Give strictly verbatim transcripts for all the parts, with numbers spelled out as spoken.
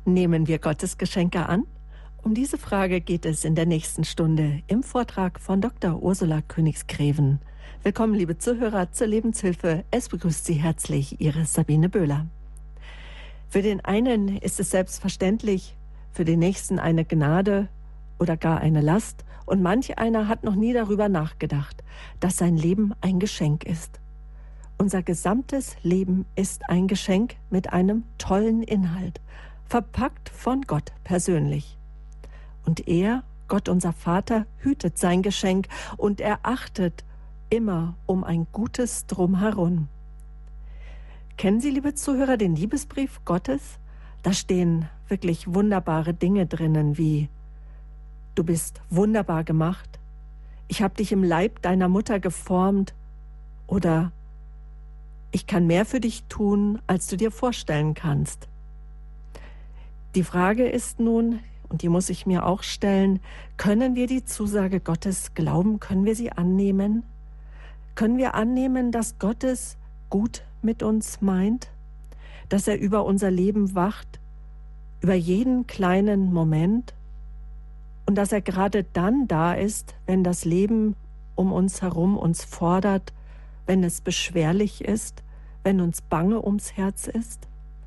Nehmen wir Gottes Geschenke an? Um diese Frage geht es in der nächsten Stunde im Vortrag von Doktor Ursula Königsgräven. Willkommen, liebe Zuhörer, zur Lebenshilfe. Es begrüßt Sie herzlich Ihre Sabine Böhler. Für den einen ist es selbstverständlich, für den nächsten eine Gnade oder gar eine Last. Und manch einer hat noch nie darüber nachgedacht, dass sein Leben ein Geschenk ist. Unser gesamtes Leben ist ein Geschenk mit einem tollen Inhalt, verpackt von Gott persönlich. Und er, Gott unser Vater, hütet sein Geschenk und er achtet immer um ein Gutes drumherum. Kennen Sie, liebe Zuhörer, den Liebesbrief Gottes? Da stehen wirklich wunderbare Dinge drinnen, wie: Du bist wunderbar gemacht, ich habe dich im Leib deiner Mutter geformt, oder ich kann mehr für dich tun, als du dir vorstellen kannst. Die Frage ist nun, und die muss ich mir auch stellen, können wir die Zusage Gottes glauben? Können wir sie annehmen? Können wir annehmen, dass Gott es gut mit uns meint? Dass er über unser Leben wacht, über jeden kleinen Moment? Und dass er gerade dann da ist, wenn das Leben um uns herum uns fordert, wenn es beschwerlich ist, wenn uns bange ums Herz ist?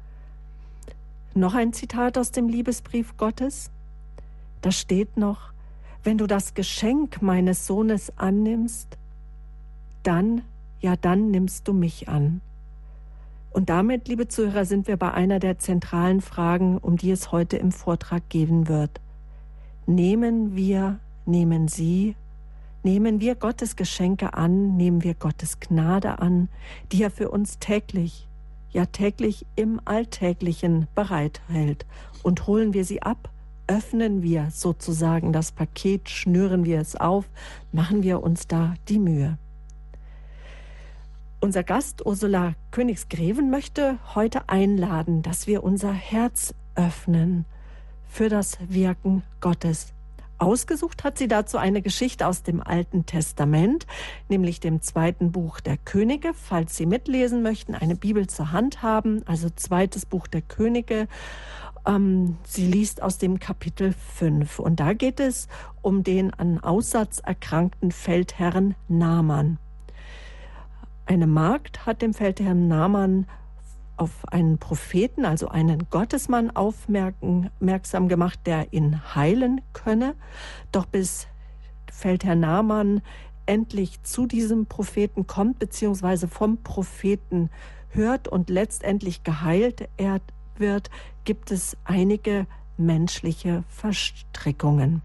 Noch ein Zitat aus dem Liebesbrief Gottes. Da steht noch: Wenn du das Geschenk meines Sohnes annimmst, dann, ja dann nimmst du mich an. Und damit, liebe Zuhörer, sind wir bei einer der zentralen Fragen, um die es heute im Vortrag gehen wird. Nehmen wir, nehmen Sie, nehmen wir Gottes Geschenke an, nehmen wir Gottes Gnade an, die er für uns täglich, ja täglich im Alltäglichen bereithält, und holen wir sie ab, öffnen wir sozusagen das Paket, schnüren wir es auf, machen wir uns da die Mühe. Unser Gast Ursula Königsgräven möchte heute einladen, dass wir unser Herz öffnen für das Wirken Gottes. Ausgesucht hat sie dazu eine Geschichte aus dem Alten Testament, nämlich dem zweiten Buch der Könige. Falls Sie mitlesen möchten, eine Bibel zur Hand haben, also zweites Buch der Könige. Ähm, sie liest aus dem Kapitel fünf. Und da geht es um den an Aussatz erkrankten Feldherrn Naaman. Eine Magd hat dem Feldherrn Naaman auf einen Propheten, also einen Gottesmann, aufmerksam gemacht, der ihn heilen könne. Doch bis Feldherr Naaman endlich zu diesem Propheten kommt, beziehungsweise vom Propheten hört und letztendlich geheilt er wird, gibt es einige menschliche Verstrickungen.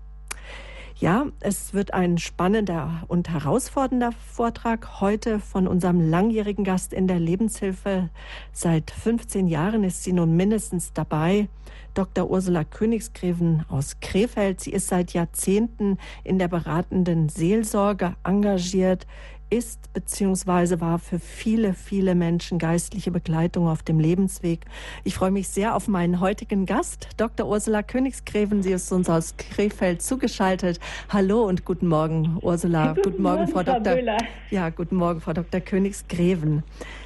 Ja, es wird ein spannender und herausfordernder Vortrag heute von unserem langjährigen Gast in der Lebenshilfe. Seit fünfzehn Jahren ist sie nun mindestens dabei, Doktor Ursula Königsgräven aus Krefeld. Sie ist seit Jahrzehnten in der beratenden Seelsorge engagiert, ist bzw. war für viele, viele Menschen geistliche Begleitung auf dem Lebensweg. Ich freue mich sehr auf meinen heutigen Gast, Doktor Ursula Königsgräven. Sie ist uns aus Krefeld zugeschaltet. Hallo und guten Morgen, Ursula. Guten, guten Morgen, Frau Doktor Böhler. Ja, guten Morgen, Frau Doktor Königsgräven.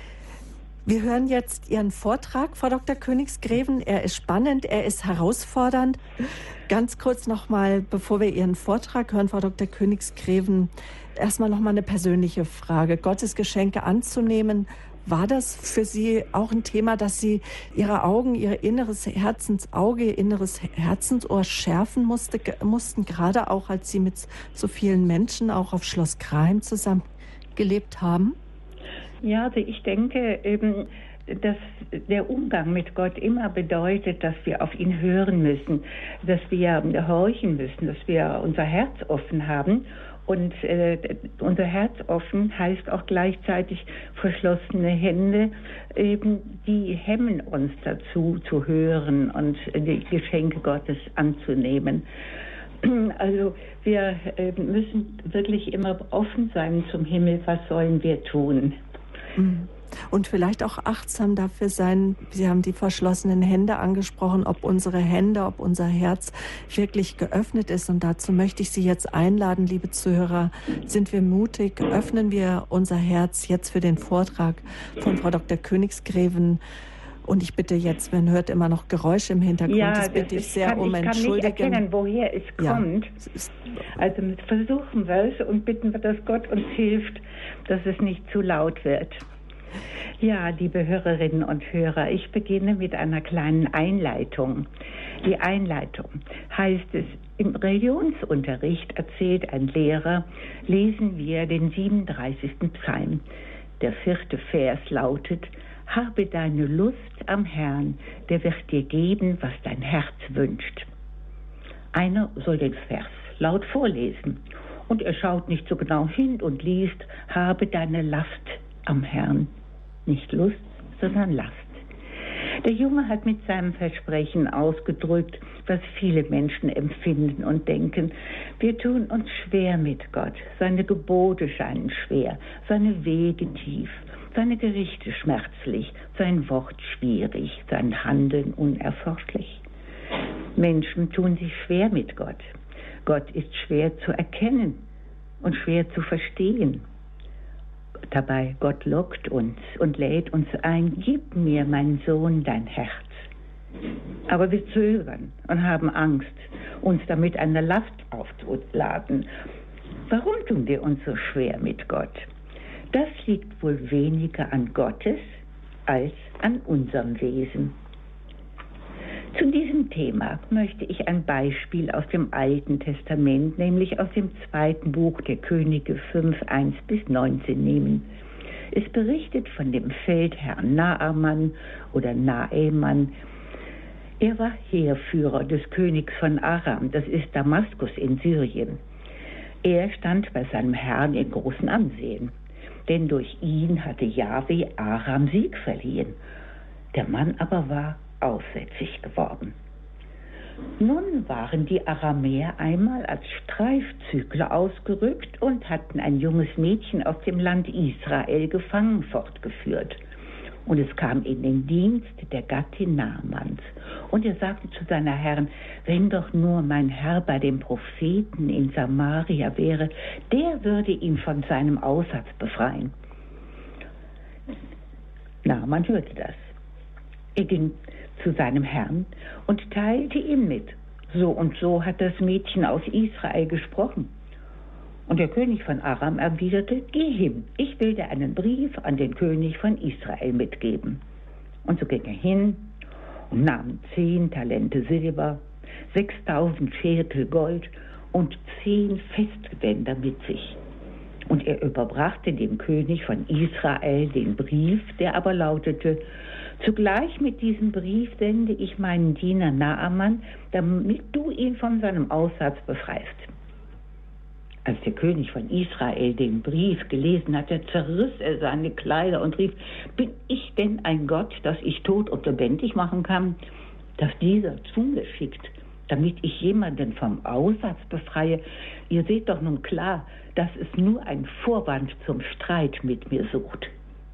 Wir hören jetzt Ihren Vortrag, Frau Doktor Königsgräven. Er ist spannend, er ist herausfordernd. Ganz kurz nochmal, bevor wir Ihren Vortrag hören, Frau Doktor Königsgräven, erstmal nochmal eine persönliche Frage. Gottes Geschenke anzunehmen, war das für Sie auch ein Thema, dass Sie Ihre Augen, Ihr inneres Herzensauge, Ihr inneres Herzensohr schärfen musste, mussten, gerade auch als Sie mit so vielen Menschen auch auf Schloss Kraheim zusammen gelebt haben? Ja, also ich denke eben, dass der Umgang mit Gott immer bedeutet, dass wir auf ihn hören müssen, dass wir horchen müssen, dass wir unser Herz offen haben. Und äh, unser Herz offen heißt auch gleichzeitig verschlossene Hände, eben, die hemmen uns dazu, zu hören und die Geschenke Gottes anzunehmen. Also wir äh, müssen wirklich immer offen sein zum Himmel. Was sollen wir tun? Und vielleicht auch achtsam dafür sein, Sie haben die verschlossenen Hände angesprochen, ob unsere Hände, ob unser Herz wirklich geöffnet ist. Und dazu möchte ich Sie jetzt einladen, liebe Zuhörer. Sind wir mutig? Öffnen wir unser Herz jetzt für den Vortrag von Frau Doktor Königsgräven Und ich bitte jetzt, man hört immer noch Geräusche im Hintergrund, ja, das bitte ich sehr kann, um ich Entschuldigung. Ich kann nicht erkennen, woher es ja. kommt. Also versuchen wir es und bitten wir, dass Gott uns hilft, dass es nicht zu laut wird. Ja, liebe Hörerinnen und Hörer, ich beginne mit einer kleinen Einleitung. Die Einleitung heißt es, im Religionsunterricht erzählt ein Lehrer, lesen wir den siebenunddreißigsten Psalm. Der vierte Vers lautet: Habe deine Lust am Herrn, der wird dir geben, was dein Herz wünscht. Einer soll den Vers laut vorlesen und er schaut nicht so genau hin und liest: Habe deine Last am Herrn. Nicht Lust, sondern Last. Der Junge hat mit seinem Versprechen ausgedrückt, was viele Menschen empfinden und denken. Wir tun uns schwer mit Gott. Seine Gebote scheinen schwer, seine Wege tief, seine Gerichte schmerzlich, sein Wort schwierig, sein Handeln unerforschlich. Menschen tun sich schwer mit Gott. Gott ist schwer zu erkennen und schwer zu verstehen. Dabei, Gott lockt uns und lädt uns ein: Gib mir, mein Sohn, dein Herz. Aber wir zögern und haben Angst, uns damit eine Last aufzuladen. Warum tun wir uns so schwer mit Gott? Das liegt wohl weniger an Gottes als an unserem Wesen. Zu diesem Thema möchte ich ein Beispiel aus dem Alten Testament, nämlich aus dem zweiten Buch der Könige fünf, eins bis neunzehn nehmen. Es berichtet von dem Feldherrn Naaman oder Naeman. Er war Heerführer des Königs von Aram, das ist Damaskus in Syrien. Er stand bei seinem Herrn in großem Ansehen, denn durch ihn hatte Jahwe Aram Sieg verliehen. Der Mann aber war aussätzig geworden. Nun waren die Aramäer einmal als Streifzügler ausgerückt und hatten ein junges Mädchen aus dem Land Israel gefangen fortgeführt. Und es kam in den Dienst der Gattin Naamans. Und er sagte zu seiner Herrin: Wenn doch nur mein Herr bei dem Propheten in Samaria wäre, der würde ihn von seinem Aussatz befreien. Naaman hörte das. Er ging zu seinem Herrn und teilte ihm mit: So und so hat das Mädchen aus Israel gesprochen. Und der König von Aram erwiderte: Geh hin, ich will dir einen Brief an den König von Israel mitgeben. Und so ging er hin und nahm zehn Talente Silber, sechstausend Schekel Gold und zehn Festgewänder mit sich. Und er überbrachte dem König von Israel den Brief, der aber lautete: Zugleich mit diesem Brief sende ich meinen Diener Naaman, damit du ihn von seinem Aussatz befreist. Als der König von Israel den Brief gelesen hatte, zerriss er seine Kleider und rief: Bin ich denn ein Gott, dass ich tot und lebendig machen kann, dass dieser zu mir schickt, damit ich jemanden vom Aussatz befreie? Ihr seht doch nun klar, dass es nur ein Vorwand zum Streit mit mir sucht.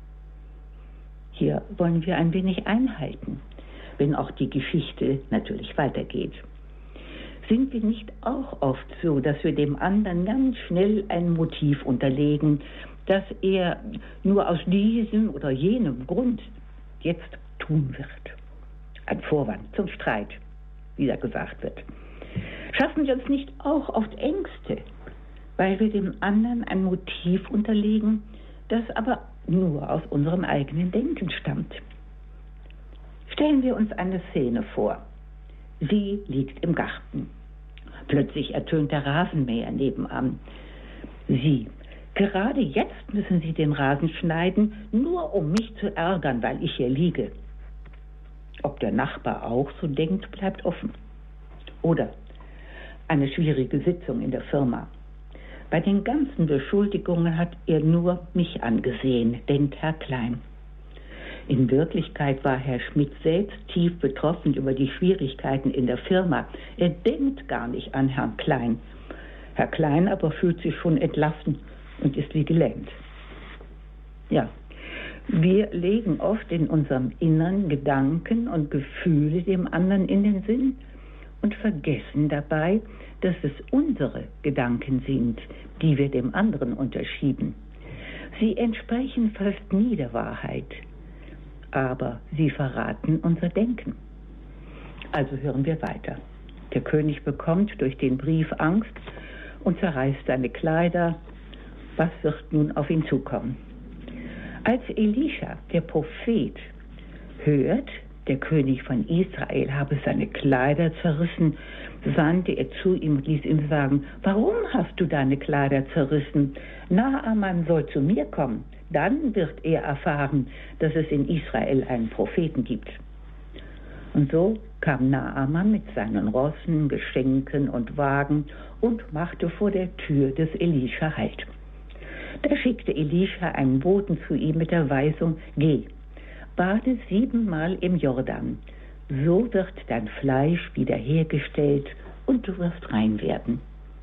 Hier wollen wir ein wenig einhalten, wenn auch die Geschichte natürlich weitergeht. Sind wir nicht auch oft so, dass wir dem anderen ganz schnell ein Motiv unterlegen, dass er nur aus diesem oder jenem Grund jetzt tun wird? Ein Vorwand zum Streit, wie da gesagt wird. Schaffen wir uns nicht auch oft Ängste, weil wir dem anderen ein Motiv unterlegen, das aber nur aus unserem eigenen Denken stammt? Stellen wir uns eine Szene vor. Sie liegt im Garten. Plötzlich ertönt der Rasenmäher nebenan. Sie, gerade jetzt müssen Sie den Rasen schneiden, nur um mich zu ärgern, weil ich hier liege. Ob der Nachbar auch so denkt, bleibt offen. Oder eine schwierige Sitzung in der Firma. Bei den ganzen Beschuldigungen hat er nur mich angesehen, denkt Herr Klein. In Wirklichkeit war Herr Schmidt selbst tief betroffen über die Schwierigkeiten in der Firma. Er denkt gar nicht an Herrn Klein. Herr Klein aber fühlt sich schon entlassen und ist wie gelähmt. Ja, wir legen oft in unserem Innern Gedanken und Gefühle dem anderen in den Sinn und vergessen dabei, dass es unsere Gedanken sind, die wir dem anderen unterschieben. Sie entsprechen fast nie der Wahrheit. aber sie verraten unser Denken. Also hören wir weiter. Der König bekommt durch den Brief Angst und zerreißt seine Kleider. Was wird nun auf ihn zukommen? Als Elisha, der Prophet, hört, der König von Israel habe seine Kleider zerrissen, sandte er zu ihm und ließ ihm sagen: Warum hast du deine Kleider zerrissen? Naaman soll zu mir kommen, dann wird er erfahren, dass es in Israel einen Propheten gibt. Und so kam Naaman mit seinen Rossen, Geschenken und Wagen und machte vor der Tür des Elisha Halt. Da schickte Elisha einen Boten zu ihm mit der Weisung: Geh, bade siebenmal im Jordan, so wird dein Fleisch wiederhergestellt und du wirst rein werden.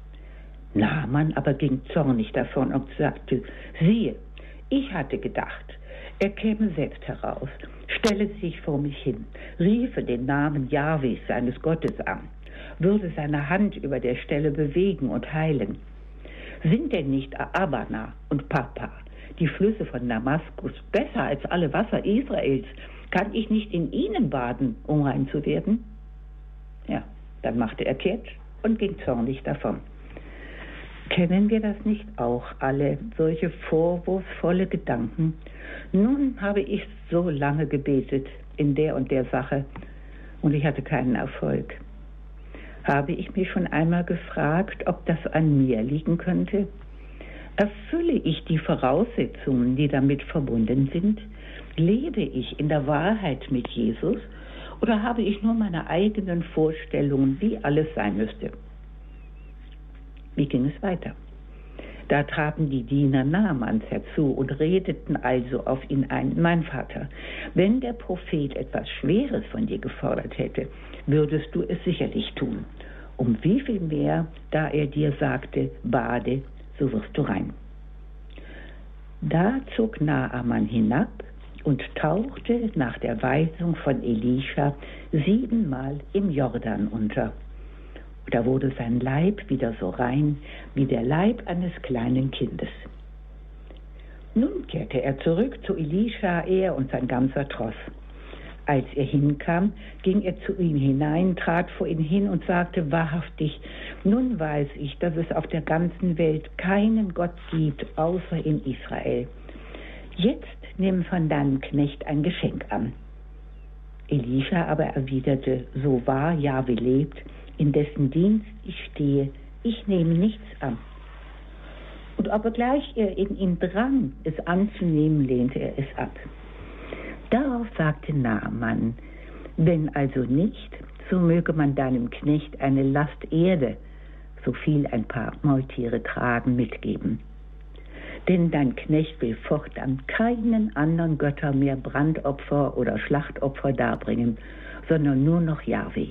Naaman aber ging zornig davon und sagte: Siehe, ich hatte gedacht, er käme selbst heraus, stelle sich vor mich hin, riefe den Namen Jahwes, seines Gottes, an, würde seine Hand über der Stelle bewegen und heilen. Sind denn nicht Abana und Papa, die Flüsse von Damaskus, besser als alle Wasser Israels? Kann ich nicht in ihnen baden, um rein zu werden? Ja, dann machte er kehrt und ging zornig davon. Kennen wir das nicht auch alle, solche vorwurfsvolle Gedanken? Nun habe ich so lange gebetet in der und der Sache und ich hatte keinen Erfolg. Habe ich mich schon einmal gefragt, ob das an mir liegen könnte? Erfülle ich die Voraussetzungen, die damit verbunden sind? Lebe ich in der Wahrheit mit Jesus oder habe ich nur meine eigenen Vorstellungen, wie alles sein müsste? Wie ging es weiter? Da traten die Diener Naamans herzu und redeten also auf ihn ein: Mein Vater, wenn der Prophet etwas Schweres von dir gefordert hätte, würdest du es sicherlich tun. Um wie viel mehr, da er dir sagte, bade, so wirst du rein. Da zog Naaman hinab und tauchte nach der Weisung von Elisha siebenmal im Jordan unter. Da wurde sein Leib wieder so rein wie der Leib eines kleinen Kindes. Nun kehrte er zurück zu Elisha, er und sein ganzer Tross. Als er hinkam, ging er zu ihm hinein, trat vor ihn hin und sagte: Wahrhaftig, nun weiß ich, dass es auf der ganzen Welt keinen Gott gibt, außer in Israel. Jetzt nimm von deinem Knecht ein Geschenk an. Elisha aber erwiderte: So wahr Jahwe lebt, in dessen Dienst ich stehe, ich nehme nichts an. Und obgleich er in ihn drang, es anzunehmen, lehnte er es ab. Darauf sagte Naaman: Wenn also nicht, so möge man deinem Knecht eine Last Erde, so viel ein paar Maultiere tragen, mitgeben. Denn dein Knecht will fortan keinen anderen Götter mehr Brandopfer oder Schlachtopfer darbringen, sondern nur noch Jahwe.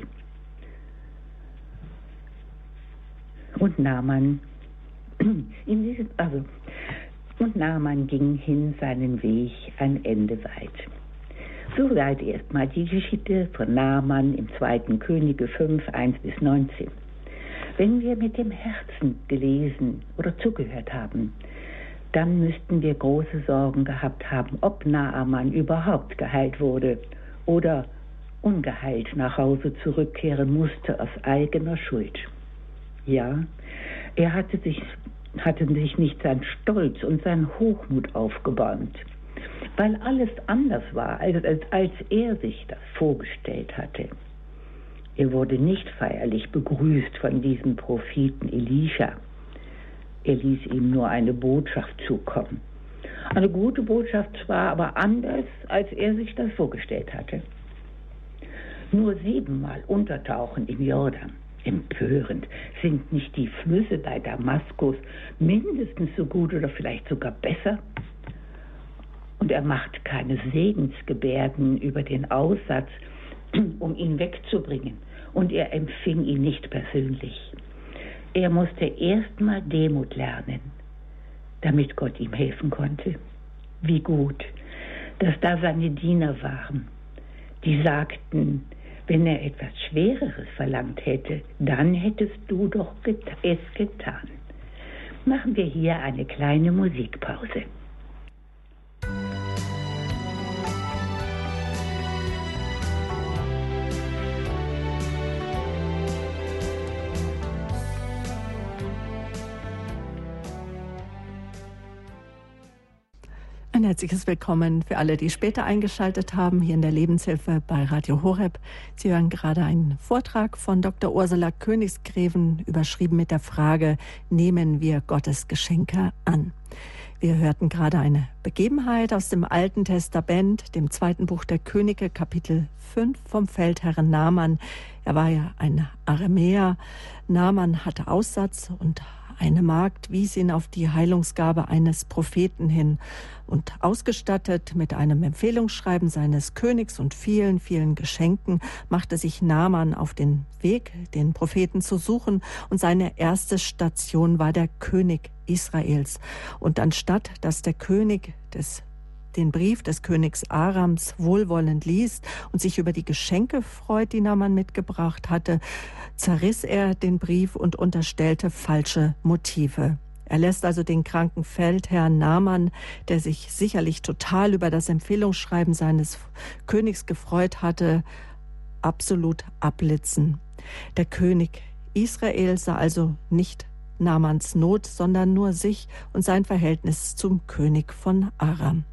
Und Naaman, in diesem, also, und Naaman ging hin seinen Weg ein Ende weit. Soweit erstmal die Geschichte von Naaman im zweiten Könige fünf, eins bis neunzehn. Wenn wir mit dem Herzen gelesen oder zugehört haben, dann müssten wir große Sorgen gehabt haben, ob Naaman überhaupt geheilt wurde oder ungeheilt nach Hause zurückkehren musste aus eigener Schuld. Ja, er hatte sich, hatte sich nicht sein Stolz und sein Hochmut aufgebäumt, weil alles anders war, als, als, als er sich das vorgestellt hatte. Er wurde nicht feierlich begrüßt von diesem Propheten Elisha. Er ließ ihm nur eine Botschaft zukommen. Eine gute Botschaft zwar, aber anders, als er sich das vorgestellt hatte. Nur siebenmal untertauchen im Jordan. Empörend. Sind nicht die Flüsse bei Damaskus mindestens so gut oder vielleicht sogar besser? Und er macht keine Segensgebärden über den Aussatz, um ihn wegzubringen. Und er empfing ihn nicht persönlich. Er musste erstmal Demut lernen, damit Gott ihm helfen konnte. Wie gut, dass da seine Diener waren, die sagten: Wenn er etwas Schwereres verlangt hätte, dann hättest du doch get- es getan. Machen wir hier eine kleine Musikpause. Ein herzliches Willkommen für alle, die später eingeschaltet haben, hier in der Lebenshilfe bei Radio Horeb. Sie hören gerade einen Vortrag von Doktor Ursula Königsgräven, überschrieben mit der Frage, nehmen wir Gottes Geschenke an? Wir hörten gerade eine Begebenheit aus dem Alten Testament, dem zweiten Buch der Könige, Kapitel fünf, vom Feldherren Naaman. Er war ja ein Aramäer. Naaman hatte Aussatz und eine Magd wies ihn auf die Heilungsgabe eines Propheten hin, und ausgestattet mit einem Empfehlungsschreiben seines Königs und vielen, vielen Geschenken machte sich Naaman auf den Weg, den Propheten zu suchen, und seine erste Station war der König Israels. Und anstatt dass der König des den Brief des Königs Arams wohlwollend liest und sich über die Geschenke freut, die Naaman mitgebracht hatte, zerriss er den Brief und unterstellte falsche Motive. Er lässt also den kranken Feldherrn Naaman, der sich sicherlich total über das Empfehlungsschreiben seines Königs gefreut hatte, absolut abblitzen. Der König Israel sah also nicht Naamans Not, sondern nur sich und sein Verhältnis zum König von Aram.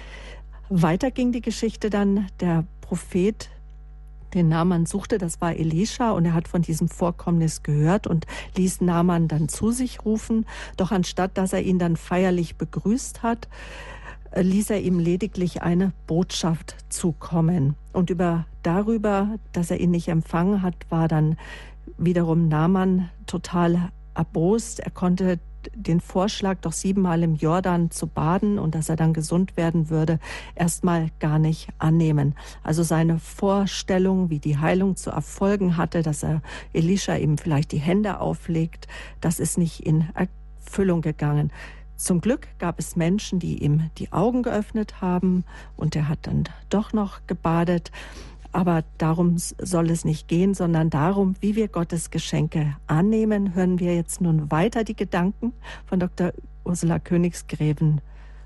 Weiter ging die Geschichte dann. Der Prophet, den Naaman suchte, das war Elisha, und er hat von diesem Vorkommnis gehört und ließ Naaman dann zu sich rufen. Doch anstatt dass er ihn dann feierlich begrüßt hat, ließ er ihm lediglich eine Botschaft zukommen. Und über darüber, dass er ihn nicht empfangen hat, war dann wiederum Naaman total erbost. Er konnte den Vorschlag, doch siebenmal im Jordan zu baden und dass er dann gesund werden würde, erstmal gar nicht annehmen. Also seine Vorstellung, wie die Heilung zu erfolgen hatte, dass er Elisha ihm vielleicht die Hände auflegt, das ist nicht in Erfüllung gegangen. Zum Glück gab es Menschen, die ihm die Augen geöffnet haben, und er hat dann doch noch gebadet. Aber darum soll es nicht gehen, sondern darum, wie wir Gottes Geschenke annehmen. Hören wir jetzt nun weiter die Gedanken von Doktor Ursula Königsgräven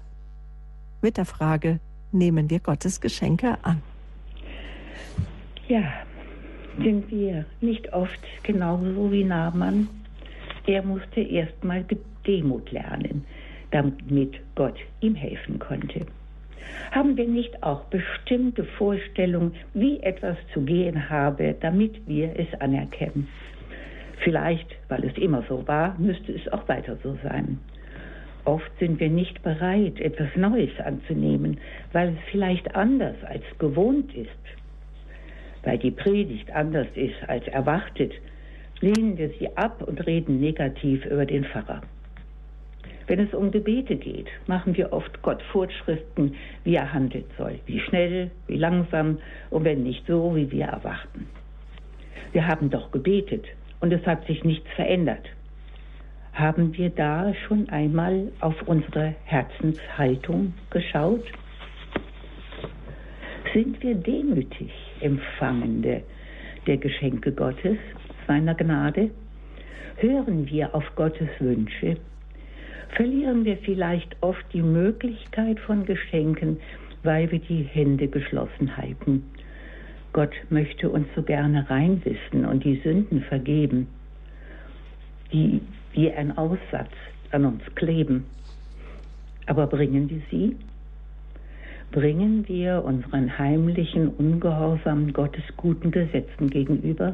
mit der Frage, nehmen wir Gottes Geschenke an? Ja, sind wir nicht oft genauso wie Naaman? Er musste erst mal Demut lernen, damit Gott ihm helfen konnte. Haben wir nicht auch bestimmte Vorstellungen, wie etwas zu gehen habe, damit wir es anerkennen? Vielleicht, weil es immer so war, müsste es auch weiter so sein. Oft sind wir nicht bereit, etwas Neues anzunehmen, weil es vielleicht anders als gewohnt ist. Weil die Predigt anders ist als erwartet, lehnen wir sie ab und reden negativ über den Pfarrer. Wenn es um Gebete geht, machen wir oft Gott Vorschriften, wie er handeln soll, wie schnell, wie langsam und wenn nicht so, wie wir erwarten. Wir haben doch gebetet und es hat sich nichts verändert. Haben wir da schon einmal auf unsere Herzenshaltung geschaut? Sind wir demütig Empfangende der Geschenke Gottes, seiner Gnade? Hören wir auf Gottes Wünsche? Verlieren wir vielleicht oft die Möglichkeit von Geschenken, weil wir die Hände geschlossen halten. Gott möchte uns so gerne reinwissen und die Sünden vergeben, die wie ein Aussatz an uns kleben. Aber bringen wir sie? Bringen wir unseren heimlichen Ungehorsam Gottes guten Gesetzen gegenüber?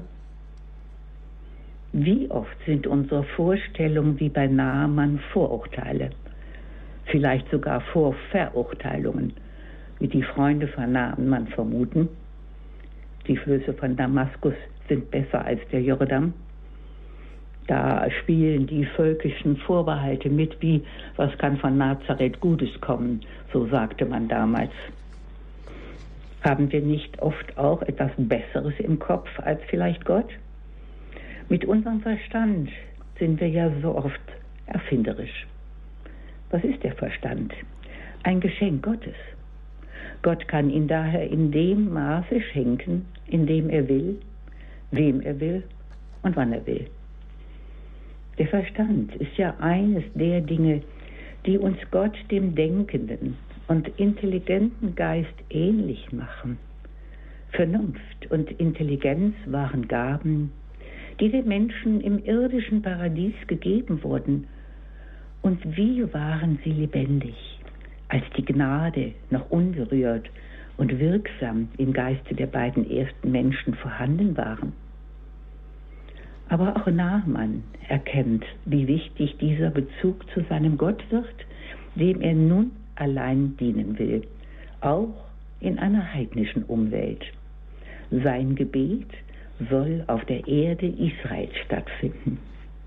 Wie oft sind unsere Vorstellungen wie bei Naaman Vorurteile, vielleicht sogar Vorverurteilungen, wie die Freunde von Naaman vermuten? Die Flüsse von Damaskus sind besser als der Jordan. Da spielen die völkischen Vorbehalte mit, wie, was kann von Nazareth Gutes kommen, so sagte man damals. Haben wir nicht oft auch etwas Besseres im Kopf als vielleicht Gott? Mit unserem Verstand sind wir ja so oft erfinderisch. Was ist der Verstand? Ein Geschenk Gottes. Gott kann ihn daher in dem Maße schenken, in dem er will, wem er will und wann er will. Der Verstand ist ja eines der Dinge, die uns Gott, dem denkenden und intelligenten Geist, ähnlich machen. Vernunft und Intelligenz waren Gaben, die den Menschen im irdischen Paradies gegeben wurden. Und wie waren sie lebendig, als die Gnade noch unberührt und wirksam im Geiste der beiden ersten Menschen vorhanden waren. Aber auch Naaman erkennt, wie wichtig dieser Bezug zu seinem Gott wird, dem er nun allein dienen will, auch in einer heidnischen Umwelt. Sein Gebet soll auf der Erde Israels stattfinden.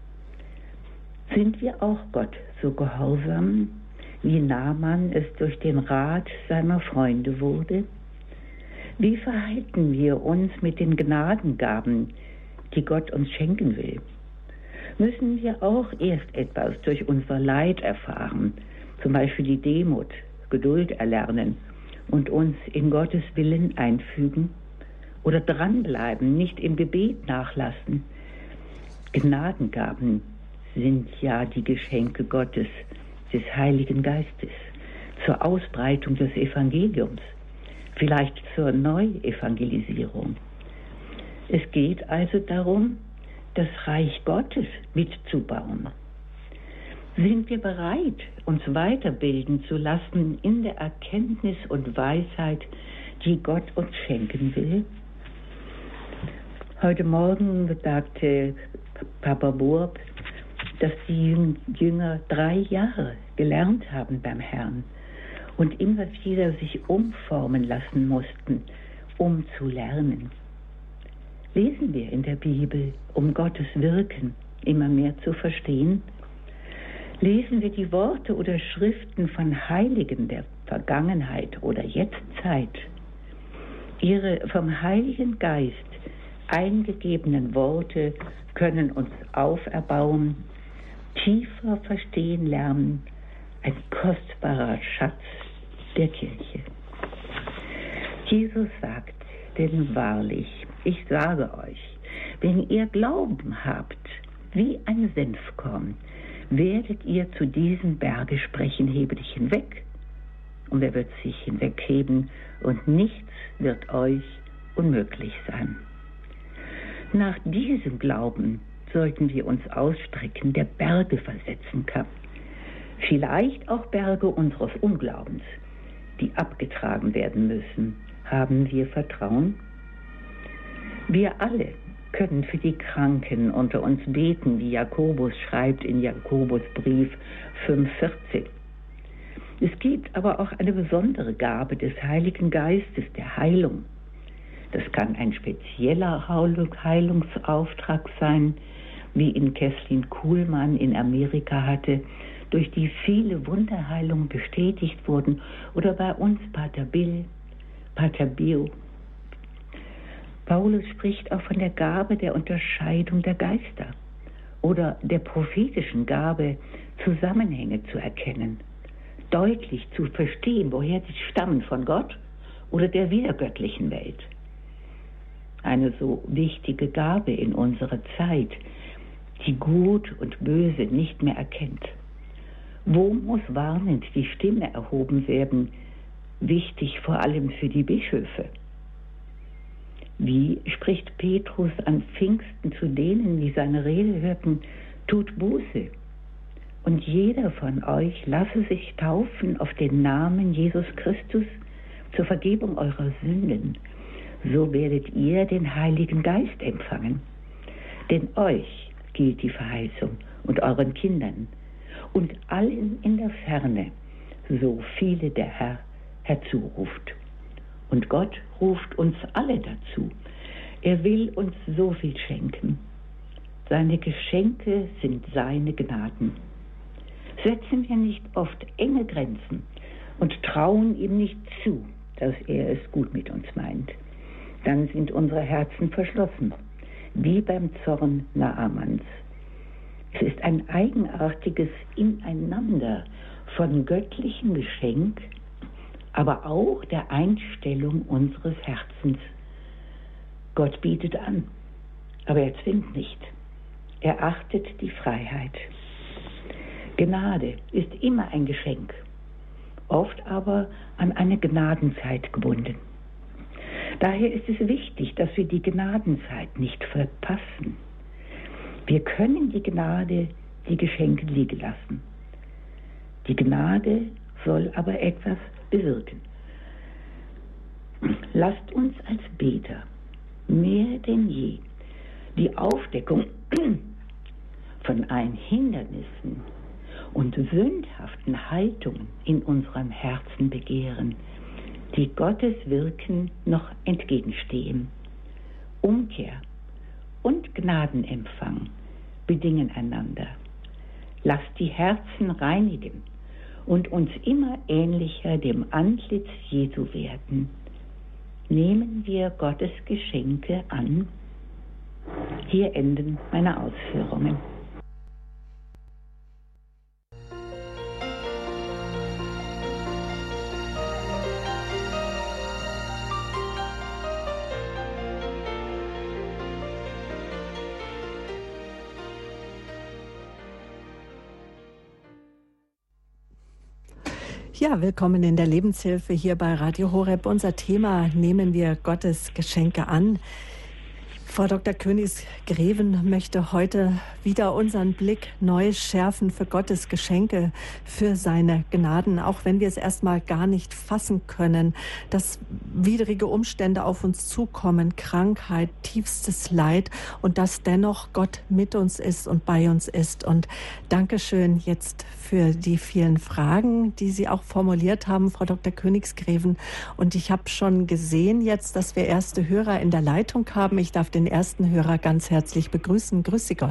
Sind wir auch Gott so gehorsam, wie Naaman es durch den Rat seiner Freunde wurde? Wie verhalten wir uns mit den Gnadengaben, die Gott uns schenken will? Müssen wir auch erst etwas durch unser Leid erfahren, zum Beispiel die Demut, Geduld erlernen und uns in Gottes Willen einfügen? Oder dranbleiben, nicht im Gebet nachlassen? Gnadengaben sind ja die Geschenke Gottes, des Heiligen Geistes, zur Ausbreitung des Evangeliums, vielleicht zur Neuevangelisierung. Es geht also darum, das Reich Gottes mitzubauen. Sind wir bereit, uns weiterbilden zu lassen in der Erkenntnis und Weisheit, die Gott uns schenken will? Heute Morgen sagte Papa Burb, dass die Jünger drei Jahre gelernt haben beim Herrn und immer wieder sich umformen lassen mussten, um zu lernen. Lesen wir in der Bibel, um Gottes Wirken immer mehr zu verstehen? Lesen wir die Worte oder Schriften von Heiligen der Vergangenheit oder Jetztzeit? Ihre vom Heiligen Geist eingegebenen Worte können uns auferbauen, tiefer verstehen lernen, ein kostbarer Schatz der Kirche. Jesus sagt, denn wahrlich, ich sage euch, wenn ihr Glauben habt, wie ein Senfkorn, werdet ihr zu diesem Berge sprechen, hebe dich hinweg. Und er wird sich hinwegheben und nichts wird euch unmöglich sein. Nach diesem Glauben sollten wir uns ausstrecken, der Berge versetzen kann. Vielleicht auch Berge unseres Unglaubens, die abgetragen werden müssen. Haben wir Vertrauen? Wir alle können für die Kranken unter uns beten, wie Jakobus schreibt in Jakobusbrief fünf vierzehn. Es gibt aber auch eine besondere Gabe des Heiligen Geistes, der Heilung. Das kann ein spezieller Heilungsauftrag sein, wie ihn Kesslin Kuhlmann in Amerika hatte, durch die viele Wunderheilungen bestätigt wurden, oder bei uns Pater Bill, Pater Bio. Paulus spricht auch von der Gabe der Unterscheidung der Geister oder der prophetischen Gabe, Zusammenhänge zu erkennen, deutlich zu verstehen, woher sie stammen, von Gott oder der wiedergöttlichen Welt. Eine so wichtige Gabe in unserer Zeit, die Gut und Böse nicht mehr erkennt. Wo muss warnend die Stimme erhoben werden, wichtig vor allem für die Bischöfe? Wie spricht Petrus an Pfingsten zu denen, die seine Rede hörten, tut Buße, und jeder von euch lasse sich taufen auf den Namen Jesus Christus zur Vergebung eurer Sünden. So werdet ihr den Heiligen Geist empfangen. Denn euch gilt die Verheißung und euren Kindern und allen in der Ferne, so viele der Herr herzuruft. Und Gott ruft uns alle dazu. Er will uns so viel schenken. Seine Geschenke sind seine Gnaden. Setzen wir nicht oft enge Grenzen und trauen ihm nicht zu, dass er es gut mit uns meint, dann sind unsere Herzen verschlossen, wie beim Zorn Naamans. Es ist ein eigenartiges Ineinander von göttlichem Geschenk, aber auch der Einstellung unseres Herzens. Gott bietet an, aber er zwingt nicht. Er achtet die Freiheit. Gnade ist immer ein Geschenk, oft aber an eine Gnadenzeit gebunden. Daher ist es wichtig, dass wir die Gnadenzeit nicht verpassen. Wir können die Gnade, die Geschenke liegen lassen. Die Gnade soll aber etwas bewirken. Lasst uns als Beter mehr denn je die Aufdeckung von allen Hindernissen und sündhaften Haltungen in unserem Herzen begehren, die Gottes Wirken noch entgegenstehen. Umkehr und Gnadenempfang bedingen einander. Lasst die Herzen reinigen und uns immer ähnlicher dem Antlitz Jesu werden. Nehmen wir Gottes Geschenke an. Hier enden meine Ausführungen. Ja, willkommen in der Lebenshilfe hier bei Radio Horeb. Unser Thema: Nehmen wir Gottes Geschenke an. Frau Doktor Königs-Greven möchte heute wieder unseren Blick neu schärfen für Gottes Geschenke, für seine Gnaden, auch wenn wir es erstmal gar nicht fassen können, dass widrige Umstände auf uns zukommen, Krankheit, tiefstes Leid, und dass dennoch Gott mit uns ist und bei uns ist. Und Dankeschön jetzt für die vielen Fragen, die Sie auch formuliert haben, Frau Doktor Königs-Greven. Und ich habe schon gesehen jetzt, dass wir erste Hörer in der Leitung haben. Ich darf den ersten Hörer ganz herzlich begrüßen. Grüß Sie Gott.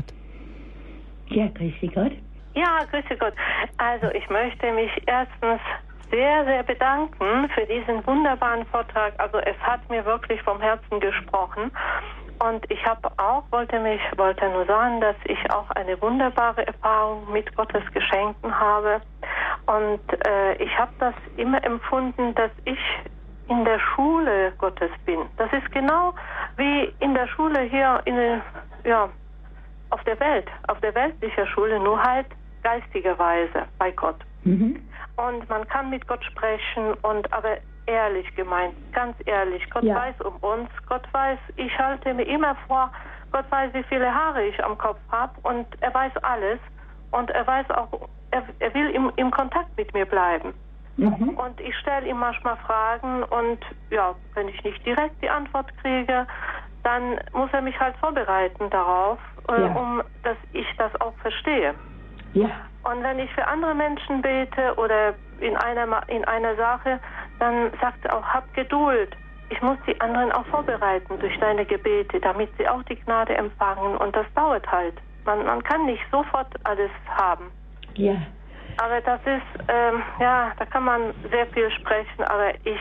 Ja, grüß Sie Gott. Ja, grüß Sie Gott. Also ich möchte mich erstens sehr, sehr bedanken für diesen wunderbaren Vortrag. Also es hat mir wirklich vom Herzen gesprochen. Und ich habe auch, wollte mich, wollte nur sagen, dass ich auch eine wunderbare Erfahrung mit Gottes Geschenken habe. Und äh, ich habe das immer empfunden, dass ich in der Schule Gottes bin. Das ist genau wie in der Schule hier in den, ja, auf der Welt, auf der weltlichen Schule, nur halt geistigerweise bei Gott. Mhm. Und man kann mit Gott sprechen, und aber ehrlich gemeint, ganz ehrlich, Gott ja. weiß um uns, Gott weiß, ich halte mir immer vor, Gott weiß, wie viele Haare ich am Kopf habe, und er weiß alles, und er weiß auch, er, er will im, im Kontakt mit mir bleiben. Mhm. Und ich stelle ihm manchmal Fragen, und ja, wenn ich nicht direkt die Antwort kriege, dann muss er mich halt vorbereiten darauf, äh, ja. um dass ich das auch verstehe. Ja. Und wenn ich für andere Menschen bete oder in einer, in einer Sache, dann sagt er auch, hab Geduld. Ich muss die anderen auch vorbereiten durch deine Gebete, damit sie auch die Gnade empfangen. Und das dauert halt. Man, man kann nicht sofort alles haben. Ja. Aber das ist, ähm, ja, da kann man sehr viel sprechen, aber ich,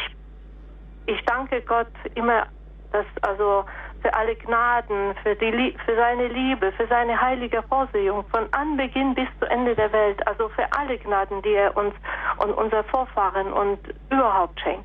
ich danke Gott immer, dass, also für alle Gnaden, für, die, für seine Liebe, für seine heilige Vorsehung, von Anbeginn bis zu Ende der Welt, also für alle Gnaden, die er uns und unser Vorfahren und überhaupt schenkt.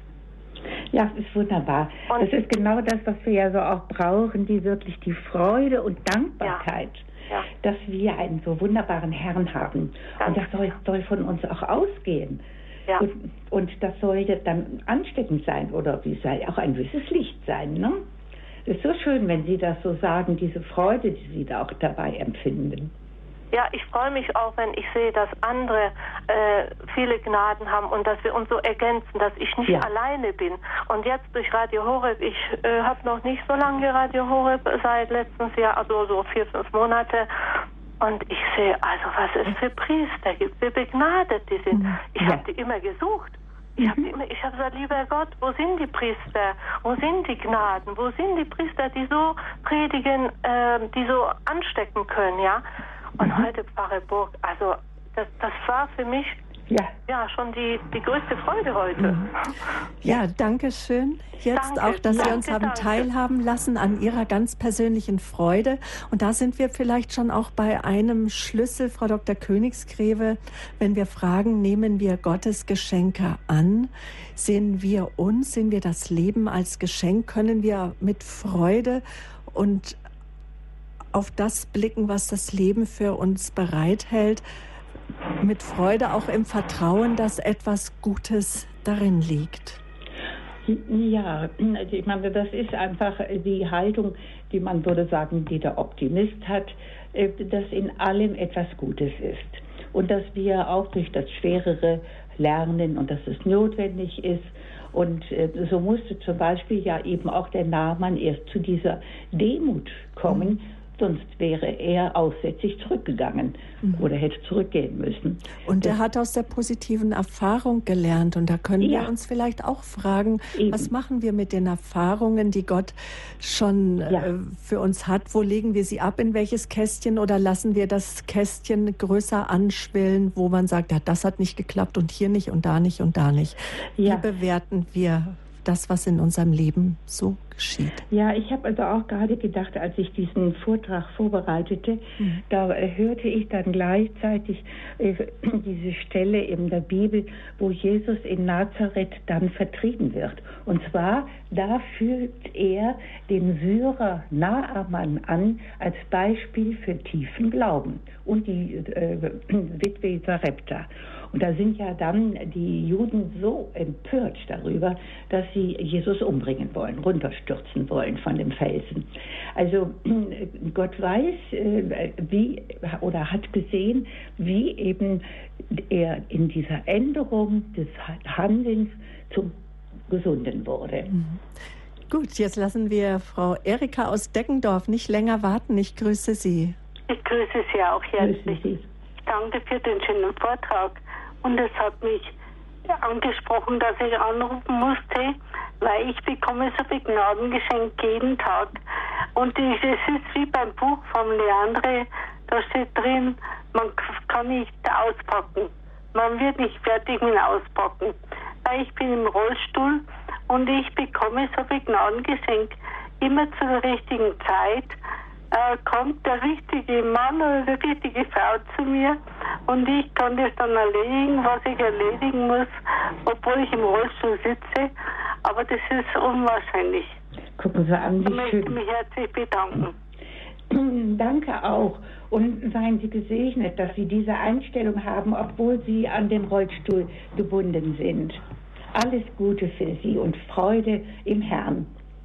Ja, das ist wunderbar. Und das ist genau das, was wir ja so auch brauchen, die wirklich die Freude und Dankbarkeit. Ja. Ja. Dass wir einen so wunderbaren Herrn haben. Ganz und das soll, soll von uns auch ausgehen. Ja. Und, und das soll dann ansteckend sein, oder wie soll auch ein gewisses Licht sein. Ne? Es ist so schön, wenn Sie das so sagen, diese Freude, die Sie da auch dabei empfinden. Ja, ich freue mich auch, wenn ich sehe, dass andere äh, viele Gnaden haben und dass wir uns so ergänzen, dass ich nicht ja. alleine bin. Und jetzt durch Radio Horeb, ich äh, habe noch nicht so lange Radio Horeb, seit letztes Jahr, also so vier, fünf Monate. Und ich sehe, also was es für Priester gibt, wie begnadet die sind. Ich ja. habe die immer gesucht. Ich habe immer, ich habe gesagt, lieber Gott, wo sind die Priester? Wo sind die Gnaden? Wo sind die Priester, die so predigen, äh, die so anstecken können, ja? Und mhm. heute Pfarrer Burg, also das, das war für mich ja, ja schon die, die größte Freude heute. Mhm. Ja, danke schön. Jetzt danke, auch, dass danke, Sie uns haben danke. teilhaben lassen an Ihrer ganz persönlichen Freude. Und da sind wir vielleicht schon auch bei einem Schlüssel, Frau Doktor Königs-Greven, wenn wir fragen, nehmen wir Gottes Geschenke an? Sehen wir uns, sehen wir das Leben als Geschenk? Können wir mit Freude und auf das blicken, was das Leben für uns bereithält, mit Freude auch im Vertrauen, dass etwas Gutes darin liegt? Ja, ich meine, das ist einfach die Haltung, die man würde sagen, die der Optimist hat, dass in allem etwas Gutes ist und dass wir auch durch das schwerere lernen und dass es notwendig ist. Und äh, so musste zum Beispiel ja eben auch der Naaman erst zu dieser Demut kommen, sonst wäre er aussätzlich zurückgegangen mhm. oder hätte zurückgehen müssen. Und er hat aus der positiven Erfahrung gelernt. Und da können ja. wir uns vielleicht auch fragen, Eben. was machen wir mit den Erfahrungen, die Gott schon ja. äh, für uns hat? Wo legen wir sie ab? In welches Kästchen? Oder lassen wir das Kästchen größer anschwillen, wo man sagt, ja, das hat nicht geklappt und hier nicht und da nicht und da nicht? Ja. Wie bewerten wir das, was in unserem Leben so geschieht? Ja, ich habe also auch gerade gedacht, als ich diesen Vortrag vorbereitete, mhm. da äh, hörte ich dann gleichzeitig äh, diese Stelle in der Bibel, wo Jesus in Nazareth dann vertrieben wird. Und zwar, da führt er den Syrer Naaman an als Beispiel für tiefen Glauben und die äh, Witwe Sarepta. Und da sind ja dann die Juden so empört darüber, dass sie Jesus umbringen wollen, runterstürzen wollen von dem Felsen. Also Gott weiß, wie oder hat gesehen, wie eben er in dieser Änderung des Handelns zum Gesunden wurde. Mhm. Gut, jetzt lassen wir Frau Erika aus Deggendorf nicht länger warten. Ich grüße Sie. Ich grüße Sie auch herzlich. Danke für den schönen Vortrag. Und es hat mich angesprochen, dass ich anrufen musste, weil ich bekomme so viel Gnadengeschenk jeden Tag. Und es ist wie beim Buch von Leandre, da steht drin, man kann nicht auspacken. Man wird nicht fertig mit Auspacken. Weil ich bin im Rollstuhl und ich bekomme so viel Gnadengeschenk. Immer zu der richtigen Zeit äh, kommt der richtige Mann oder die richtige Frau zu mir und ich kann das dann erledigen, was ich erledigen muss, obwohl ich im Rollstuhl sitze. Aber das ist unwahrscheinlich. Gucken Sie an, wie ich schön. möchte mich herzlich bedanken. Danke auch. Und seien Sie gesegnet, dass Sie diese Einstellung haben, obwohl Sie an dem Rollstuhl gebunden sind. Alles Gute für Sie und Freude im Herrn.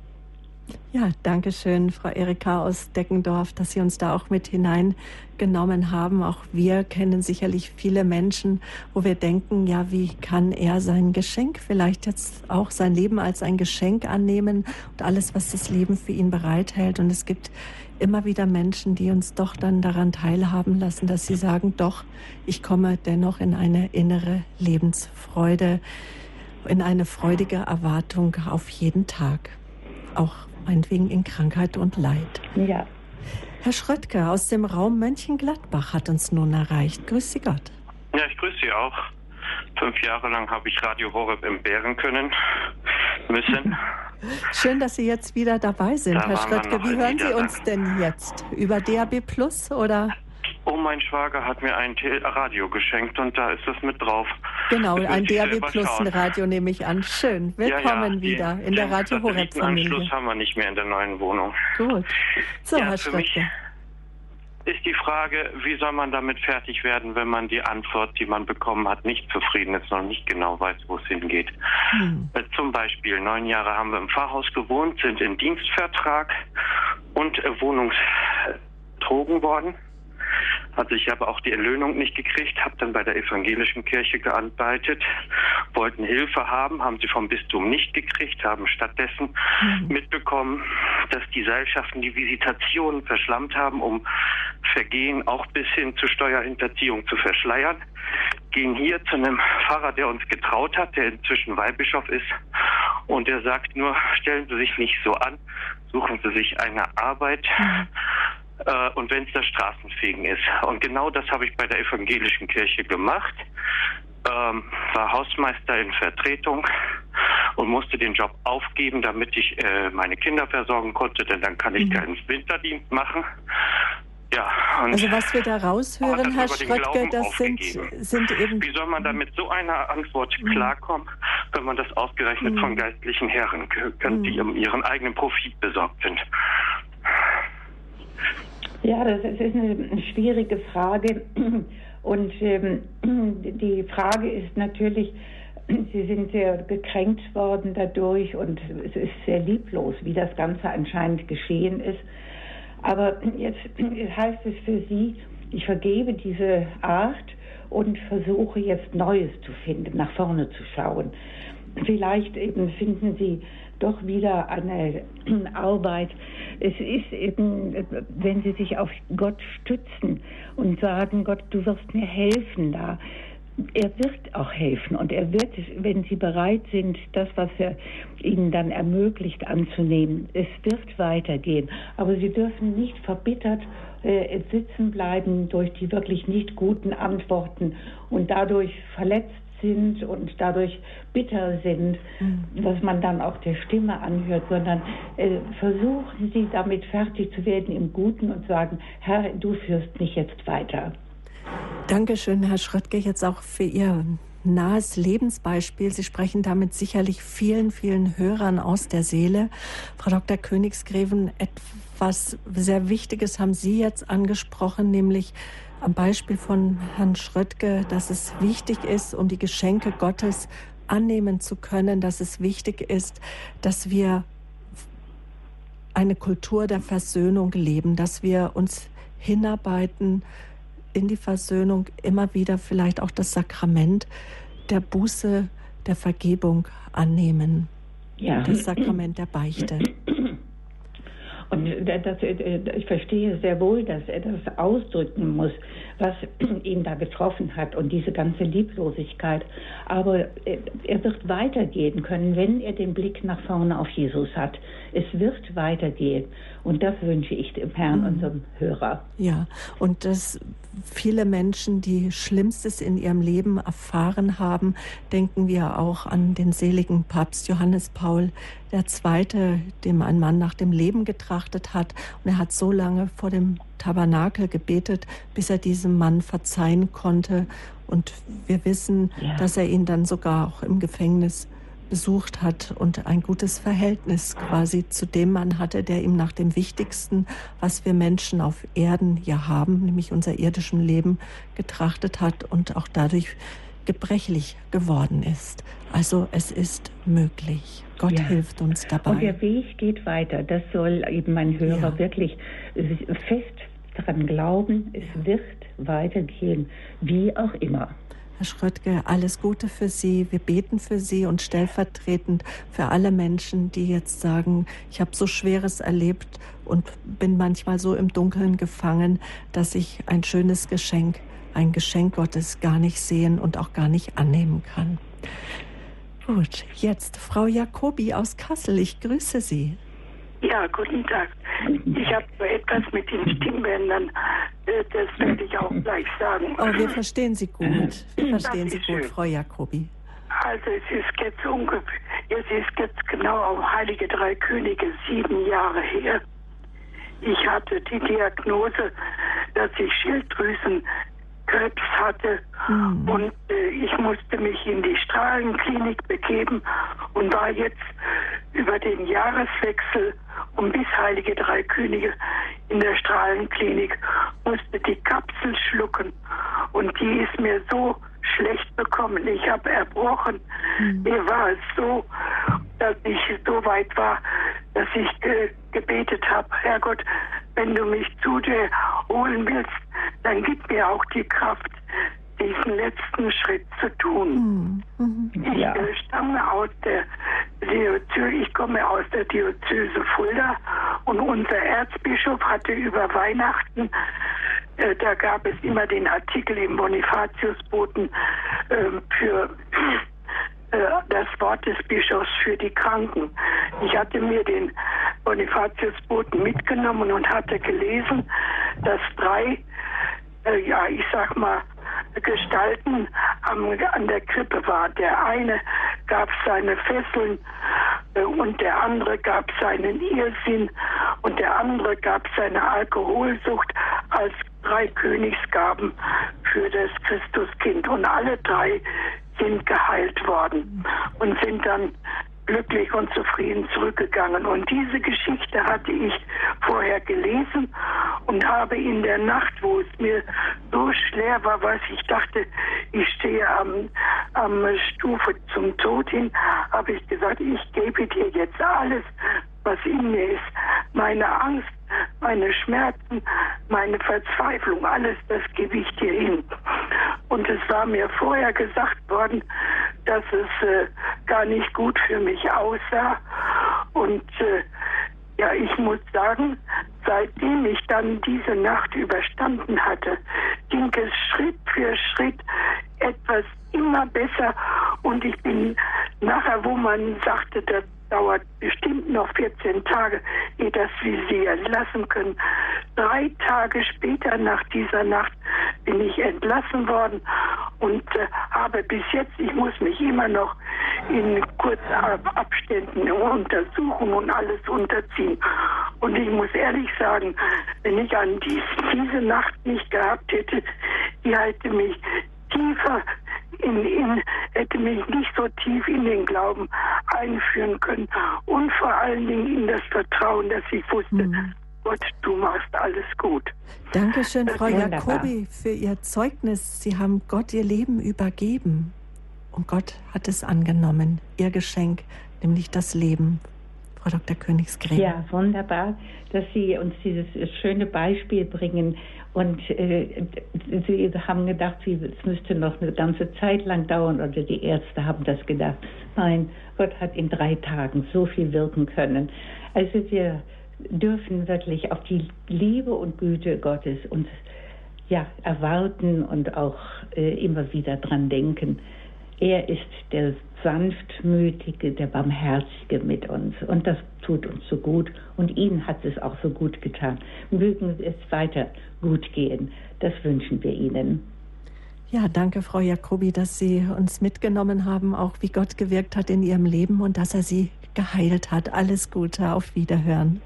Ja, danke schön, Frau Erika aus Deggendorf, dass Sie uns da auch mit hineingenommen haben. Auch wir kennen sicherlich viele Menschen, wo wir denken, ja, wie kann er sein Geschenk, vielleicht jetzt auch sein Leben als ein Geschenk annehmen und alles, was das Leben für ihn bereithält. Und es gibt immer wieder Menschen, die uns doch dann daran teilhaben lassen, dass sie sagen, doch, ich komme dennoch in eine innere Lebensfreude, in eine freudige Erwartung auf jeden Tag. Auch meinetwegen in Krankheit und Leid. Ja. Herr Schröttke aus dem Raum Mönchengladbach hat uns nun erreicht. Grüß Sie Gott. Ja, ich grüße Sie auch. Fünf Jahre lang habe ich Radio Horeb entbehren können müssen. Schön, dass Sie jetzt wieder dabei sind, Da Herr Schröttke. Wie hören Sie uns denn jetzt? Über D A B Plus oder? Oh, mein Schwager hat mir ein Radio geschenkt und da ist es mit drauf. Genau, das ein D A B Plus ein Radio nehme ich an. Schön, willkommen ja, ja, wieder die, in der Radio Horeb Familie. Anschluss haben wir nicht mehr in der neuen Wohnung. Gut. So, ja, Herr für Schröttke. mich ist die Frage, wie soll man damit fertig werden, wenn man die Antwort, die man bekommen hat, nicht zufrieden ist und nicht genau weiß, wo es hingeht. Hm. Äh, zum Beispiel, neun Jahre haben wir im Pfarrhaus gewohnt, sind in Dienstvertrag und äh, wohnungsbetrogen worden. Also ich habe auch die Erlöhnung nicht gekriegt, habe dann bei der evangelischen Kirche gearbeitet, wollten Hilfe haben, haben sie vom Bistum nicht gekriegt, haben stattdessen mhm. mitbekommen, dass die Seilschaften die Visitationen verschlammt haben, um Vergehen auch bis hin zu Steuerhinterziehung zu verschleiern. Gehen hier zu einem Pfarrer, der uns getraut hat, der inzwischen Weihbischof ist, und der sagt nur, stellen Sie sich nicht so an, suchen Sie sich eine Arbeit, mhm. Äh, und wenn es das Straßenfegen ist. Und genau das habe ich bei der evangelischen Kirche gemacht. Ähm, war Hausmeister in Vertretung und musste den Job aufgeben, damit ich äh, meine Kinder versorgen konnte, denn dann kann ich mhm. keinen Winterdienst machen. Ja, und also was wir da raushören, Herr Schröttke, das sind, sind eben... Wie soll man da mit so einer Antwort mhm. klarkommen, wenn man das ausgerechnet mhm. von geistlichen Herren können, die um ihren eigenen Profit besorgt sind? Ja, das ist eine schwierige Frage und ähm, die Frage ist natürlich, Sie sind sehr gekränkt worden dadurch und es ist sehr lieblos, wie das Ganze anscheinend geschehen ist. Aber jetzt heißt es für Sie, ich vergebe diese Art und versuche jetzt Neues zu finden, nach vorne zu schauen. Vielleicht eben finden Sie doch wieder eine Arbeit. Es ist eben, wenn Sie sich auf Gott stützen und sagen, Gott, du wirst mir helfen da. Er wird auch helfen und er wird, wenn Sie bereit sind, das, was er Ihnen dann ermöglicht, anzunehmen, es wird weitergehen. Aber Sie dürfen nicht verbittert äh, sitzen bleiben durch die wirklich nicht guten Antworten und dadurch verletzt sind und dadurch bitter sind, mhm. was man dann auch der Stimme anhört, sondern äh, versuchen Sie damit fertig zu werden im Guten und sagen, Herr, du führst mich jetzt weiter. Dankeschön, Herr Schröttke, jetzt auch für Ihr nahes Lebensbeispiel. Sie sprechen damit sicherlich vielen, vielen Hörern aus der Seele. Frau Doktor Königsgräven, etwas sehr Wichtiges haben Sie jetzt angesprochen, nämlich am Beispiel von Herrn Schröttke, dass es wichtig ist, um die Geschenke Gottes annehmen zu können, dass es wichtig ist, dass wir eine Kultur der Versöhnung leben, dass wir uns hinarbeiten in die Versöhnung, immer wieder vielleicht auch das Sakrament der Buße, der Vergebung annehmen. Ja. Das Sakrament der Beichte. Und das, ich verstehe sehr wohl, dass er das ausdrücken muss, was ihn da getroffen hat und diese ganze Lieblosigkeit. Aber er wird weitergehen können, wenn er den Blick nach vorne auf Jesus hat. Es wird weitergehen. Und das wünsche ich dem Herrn, mhm. unserem Hörer. Ja, und dass viele Menschen, die Schlimmstes in ihrem Leben erfahren haben, denken wir auch an den seligen Papst Johannes Paul der Zweite, dem ein Mann nach dem Leben getrachtet hat. Und er hat so lange vor dem Tabernakel gebetet, bis er diesem Mann verzeihen konnte. Und wir wissen, ja. dass er ihn dann sogar auch im Gefängnis besucht hat und ein gutes Verhältnis quasi zu dem Mann hatte, der ihm nach dem Wichtigsten, was wir Menschen auf Erden ja haben, nämlich unser irdischen Leben, getrachtet hat und auch dadurch gebrechlich geworden ist. Also es ist möglich. Gott ja. hilft uns dabei. Und der Weg geht weiter. Das soll eben mein Hörer ja. wirklich fest daran glauben. Es wird weitergehen, wie auch immer. Herr Schröttke, alles Gute für Sie. Wir beten für Sie und stellvertretend für alle Menschen, die jetzt sagen, ich habe so Schweres erlebt und bin manchmal so im Dunkeln gefangen, dass ich ein schönes Geschenk, ein Geschenk Gottes gar nicht sehen und auch gar nicht annehmen kann. Gut, jetzt Frau Jacobi aus Kassel. Ich grüße Sie. Ja, guten Tag. Ich habe so etwas mit den Stimmbändern. Das werde ich auch gleich sagen. Oh, wir verstehen Sie gut. Wir verstehen Sie gut, schön. Frau Jacobi. Also es ist jetzt ungefähr, es ist jetzt genau auf Heilige Drei Könige sieben Jahre her. Ich hatte die Diagnose, dass ich Schilddrüsenkrebs hatte mhm. und äh, ich musste mich in die Strahlenklinik begeben und war jetzt über den Jahreswechsel und bis Heilige Drei Könige in der Strahlenklinik, musste die Kapsel schlucken und die ist mir so schlecht bekommen. Ich habe erbrochen. Mhm. Mir war es so, dass ich so weit war, dass ich ge- gebetet habe, Herrgott, wenn du mich zu dir holen willst, dann gib mir auch die Kraft, diesen letzten Schritt zu tun. Mhm. Ich ja. äh, stamme aus der Diözese, ich komme aus der Diözese Fulda und unser Erzbischof hatte über Weihnachten, äh, da gab es immer den Artikel im Bonifatiusboten äh, für äh, das Wort des Bischofs für die Kranken. Ich hatte mir den Bonifatiusboten mitgenommen und hatte gelesen, dass drei, äh, ja, ich sag mal, Gestalten am, an der Krippe war. Der eine gab seine Fesseln äh, und der andere gab seinen Irrsinn und der andere gab seine Alkoholsucht als drei Königsgaben für das Christuskind. Und alle drei sind geheilt worden und sind dann glücklich und zufrieden zurückgegangen. Und diese Geschichte hatte ich vorher gelesen und habe in der Nacht, wo es mir so schwer war, was ich dachte, ich stehe am, am Stufe zum Tod hin, habe ich gesagt, ich gebe dir jetzt alles, was in mir ist, meine Angst, meine Schmerzen, meine Verzweiflung, alles, das gebe ich dir hin. Und es war mir vorher gesagt worden, dass es äh, gar nicht gut für mich aussah. Und äh, ja, ich muss sagen, seitdem ich dann diese Nacht überstanden hatte, ging es Schritt für Schritt etwas immer besser. Und ich bin nachher, wo man sagte, das dauert bestimmt noch vierzehn Tage, ehe das wir sie entlassen können. Drei Tage später nach dieser Nacht bin ich entlassen worden und äh, habe bis jetzt, ich muss mich immer noch in Kurzabständen untersuchen und alles unterziehen. Und ich muss ehrlich sagen, wenn ich an dies, diese Nacht nicht gehabt hätte, die hätte mich tiefer in, in, hätte mich nicht so tief in den Glauben einführen können und vor allen Dingen in das Vertrauen, dass ich wusste, mhm. Gott, du machst alles gut. Dankeschön, Frau Jacobi, für Ihr Zeugnis. Sie haben Gott Ihr Leben übergeben und Gott hat es angenommen, Ihr Geschenk, nämlich das Leben. Frau Doktor Königsgräben. Ja, wunderbar, dass Sie uns dieses schöne Beispiel bringen. Und äh, Sie haben gedacht, es müsste noch eine ganze Zeit lang dauern, oder die Ärzte haben das gedacht. Nein, Gott hat in drei Tagen so viel wirken können. Also wir dürfen wirklich auf die Liebe und Güte Gottes uns ja, erwarten und auch äh, immer wieder dran denken. Er ist der Sanftmütige, der Barmherzige mit uns. Und das tut uns so gut. Und Ihnen hat es auch so gut getan. Mögen es weiter gut gehen. Das wünschen wir Ihnen. Ja, danke, Frau Jacobi, dass Sie uns mitgenommen haben, auch wie Gott gewirkt hat in Ihrem Leben und dass er Sie geheilt hat. Alles Gute, auf Wiederhören.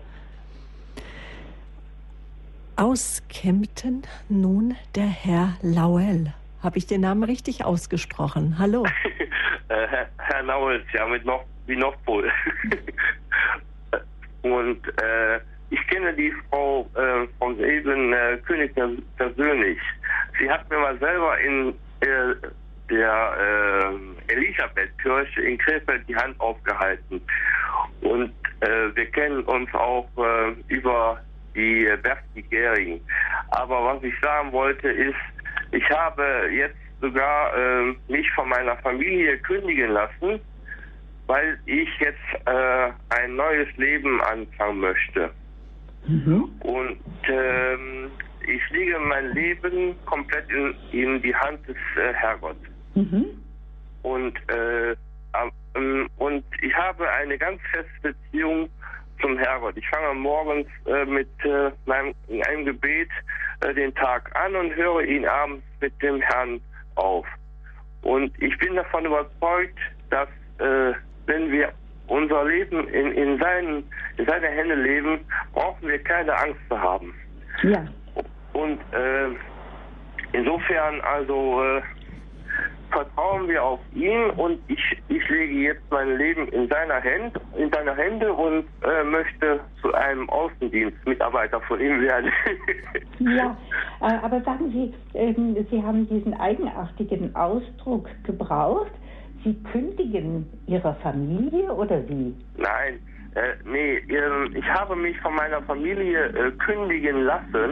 Aus Kempten nun der Herr Lauel. Habe ich den Namen richtig ausgesprochen? Hallo. äh, Herr, Herr Lauel, ja, mit noch, wie Nordpol. Und äh, ich kenne die Frau äh, von Eben äh, König persönlich. Sie hat mir mal selber in äh, der äh, Elisabethkirche in Krefeld die Hand aufgehalten. Und äh, wir kennen uns auch äh, über die äh, Berti Gehring. Aber was ich sagen wollte ist, ich habe jetzt sogar äh, mich von meiner Familie kündigen lassen, weil ich jetzt äh, ein neues Leben anfangen möchte. Mhm. Und ähm, ich lege mein Leben komplett in, in die Hand des äh, Herrgotts. Mhm. Und, äh, ähm, und ich habe eine ganz feste Beziehung zum Herrgott. Ich fange morgens äh, mit äh, meinem, einem Gebet äh, den Tag an und höre ihn abends mit dem Herrn auf. Und ich bin davon überzeugt, dass äh, wenn wir unser Leben in, in, seinen, in seine Hände leben, brauchen wir keine Angst zu haben. Ja. Und äh, insofern also äh, vertrauen wir auf ihn und ich, ich lege jetzt mein Leben in seiner Hände, in seine Hände und äh, möchte zu einem Außendienstmitarbeiter von ihm werden. Ja, äh, aber sagen Sie, ähm, Sie haben diesen eigenartigen Ausdruck gebraucht. Sie kündigen Ihrer Familie oder wie? Nein, äh, nee, äh, ich habe mich von meiner Familie äh, kündigen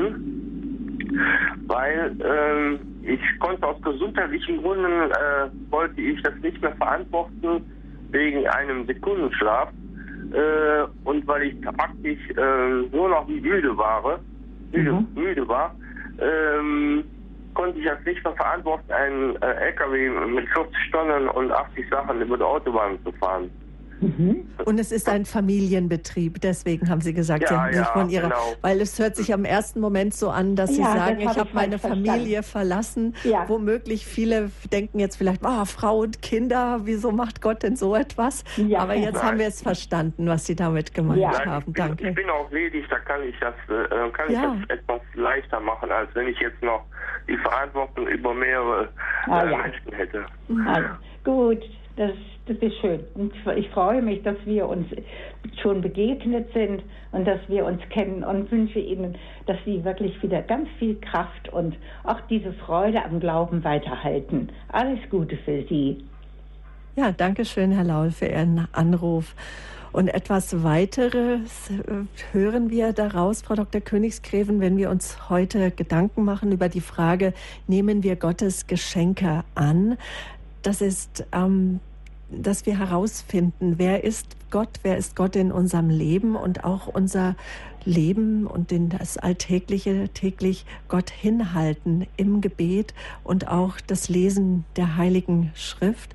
lassen, weil äh, ich konnte aus gesundheitlichen Gründen, äh, wollte ich das nicht mehr verantworten, wegen einem Sekundenschlaf. Äh, und weil ich praktisch äh, nur noch müde war, müde, mhm. müde war, ähm, konnte ich das nicht mehr verantworten, einen äh, L K W mit vierzig Tonnen und achtzig Sachen über die Autobahn zu fahren. Mhm. Und es ist ein Familienbetrieb, deswegen haben Sie gesagt, ja, Sie haben sich ja, von Ihrer, genau. Weil es hört sich am ersten Moment so an, dass Sie ja, sagen, hab ich habe meine verstanden. Familie verlassen. Ja. Womöglich viele denken jetzt vielleicht, oh, Frau und Kinder, wieso macht Gott denn so etwas? Ja. Aber jetzt Nein. haben wir es verstanden, was Sie damit gemeint ja. haben. Ich bin, Danke. Ich bin auch ledig, da kann ich das, äh, kann ja. ich das etwas leichter machen, als wenn ich jetzt noch die Verantwortung über mehrere äh, ah, ja. Menschen hätte. Also, gut. Das, das ist schön. Und ich freue mich, dass wir uns schon begegnet sind und dass wir uns kennen und wünsche Ihnen, dass Sie wirklich wieder ganz viel Kraft und auch diese Freude am Glauben weiterhalten. Alles Gute für Sie. Ja, danke schön, Herr Laul, für Ihren Anruf. Und etwas weiteres hören wir daraus, Frau Doktor Königsgräven, wenn wir uns heute Gedanken machen über die Frage, nehmen wir Gottes Geschenke an? Das ist, ähm, dass wir herausfinden, wer ist Gott, wer ist Gott in unserem Leben und auch unser Leben und in das Alltägliche täglich Gott hinhalten im Gebet und auch das Lesen der Heiligen Schrift.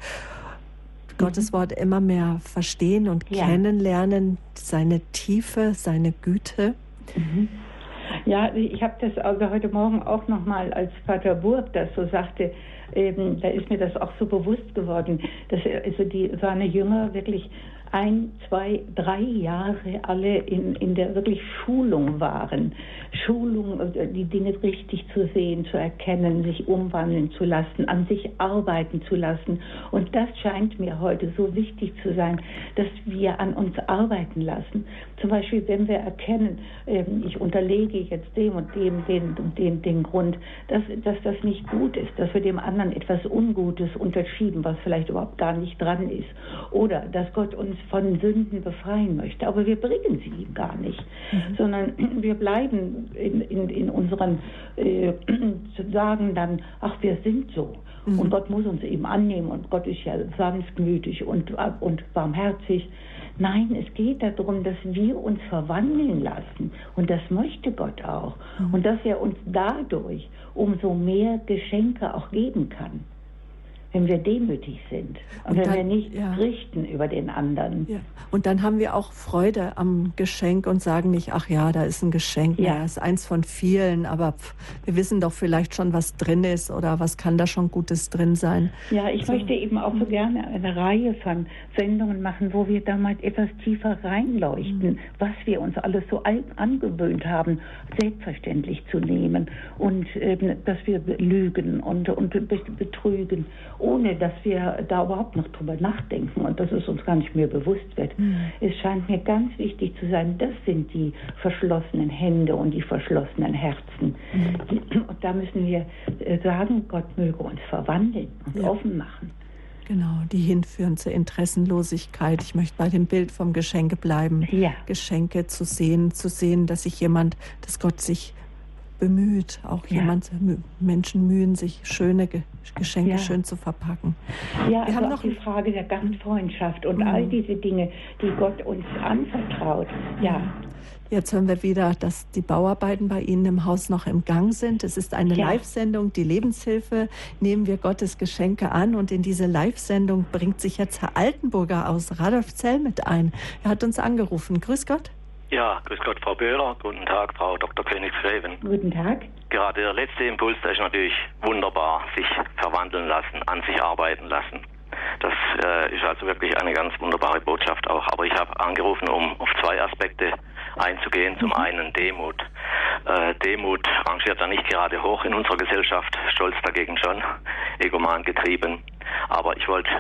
Gottes Wort immer mehr verstehen und ja. kennenlernen, seine Tiefe, seine Güte. Mhm. Ja, ich habe das also heute Morgen auch nochmal, als Pater Burg das so sagte, eben, da ist mir das auch so bewusst geworden, dass also die, seine Jünger wirklich ein, zwei, drei Jahre alle in, in der wirklich Schulung waren. Schulung, die Dinge richtig zu sehen, zu erkennen, sich umwandeln zu lassen, an sich arbeiten zu lassen. Und das scheint mir heute so wichtig zu sein, dass wir an uns arbeiten lassen. Zum Beispiel, wenn wir erkennen, ich unterlege jetzt dem und dem den, den, den Grund, dass, dass das nicht gut ist, dass wir dem anderen etwas Ungutes unterschieben, was vielleicht überhaupt gar nicht dran ist. Oder dass Gott uns von Sünden befreien möchte. Aber wir bringen sie ihm gar nicht, mhm. sondern wir bleiben in, in, in unseren, äh, zu sagen dann, ach, wir sind so. Mhm. Und Gott muss uns eben annehmen und Gott ist ja sanftmütig und, und barmherzig. Nein, es geht darum, dass wir uns verwandeln lassen. Und das möchte Gott auch. Mhm. Und dass er uns dadurch umso mehr Geschenke auch geben kann. Wenn wir demütig sind und, und wenn dann, wir nicht ja. richten über den anderen. Ja. Und dann haben wir auch Freude am Geschenk und sagen nicht, ach ja, da ist ein Geschenk, ja, ja ist eins von vielen, aber pff, wir wissen doch vielleicht schon, was drin ist oder was kann da schon Gutes drin sein. Ja, ich so. möchte eben auch so gerne eine Reihe von Sendungen machen, wo wir da mal etwas tiefer reinleuchten, mhm. was wir uns alles so angewöhnt haben, selbstverständlich zu nehmen und ähm, dass wir lügen und, und betrügen, ohne dass wir da überhaupt noch drüber nachdenken und dass es uns gar nicht mehr bewusst wird. Mhm. Es scheint mir ganz wichtig zu sein, das sind die verschlossenen Hände und die verschlossenen Herzen. Mhm. Und da müssen wir sagen, Gott möge uns verwandeln und ja. offen machen. Genau, die hinführen zur Interessenlosigkeit. Ich möchte bei dem Bild vom Geschenke bleiben. Ja. Geschenke zu sehen, zu sehen, dass sich jemand, dass Gott sich bemüht, auch ja. jemand, Menschen mühen sich, schöne Geschenke ja. schön zu verpacken. Ja, wir also haben noch die Frage der Gastfreundschaft und mhm. all diese Dinge, die Gott uns anvertraut. Ja. Jetzt hören wir wieder, dass die Bauarbeiten bei Ihnen im Haus noch im Gang sind. Es ist eine ja. Live-Sendung, die Lebenshilfe. Nehmen wir Gottes Geschenke an. Und in diese Live-Sendung bringt sich jetzt Herr Altenburger aus Radolfzell mit ein. Er hat uns angerufen. Grüß Gott. Ja, grüß Gott, Frau Böhler. Guten Tag, Frau Doktor Königsgräven. Guten Tag. Gerade der letzte Impuls, der ist natürlich wunderbar, sich verwandeln lassen, an sich arbeiten lassen. Das äh, ist also wirklich eine ganz wunderbare Botschaft auch. Aber ich habe angerufen, um auf zwei Aspekte einzugehen. Zum einen Demut. Äh, Demut rangiert da nicht gerade hoch in unserer Gesellschaft, Stolz dagegen schon, egoman getrieben. Aber ich wollte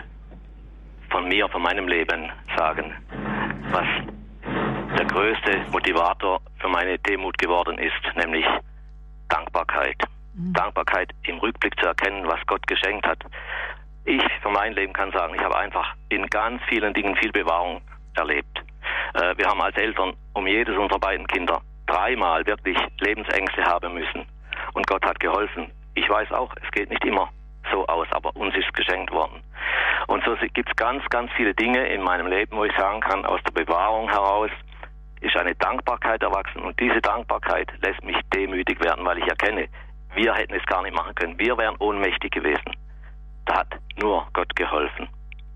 von mir, von meinem Leben sagen, was der größte Motivator für meine Demut geworden ist, nämlich Dankbarkeit. Mhm. Dankbarkeit im Rückblick zu erkennen, was Gott geschenkt hat. Ich für mein Leben kann sagen, ich habe einfach in ganz vielen Dingen viel Bewahrung erlebt. Äh, wir haben als Eltern um jedes unserer beiden Kinder dreimal wirklich Lebensängste haben müssen. Und Gott hat geholfen. Ich weiß auch, es geht nicht immer so aus, aber uns ist geschenkt worden. Und so gibt es ganz, ganz viele Dinge in meinem Leben, wo ich sagen kann, aus der Bewahrung heraus ist eine Dankbarkeit erwachsen. Und diese Dankbarkeit lässt mich demütig werden, weil ich erkenne, wir hätten es gar nicht machen können. Wir wären ohnmächtig gewesen. Da hat nur Gott geholfen.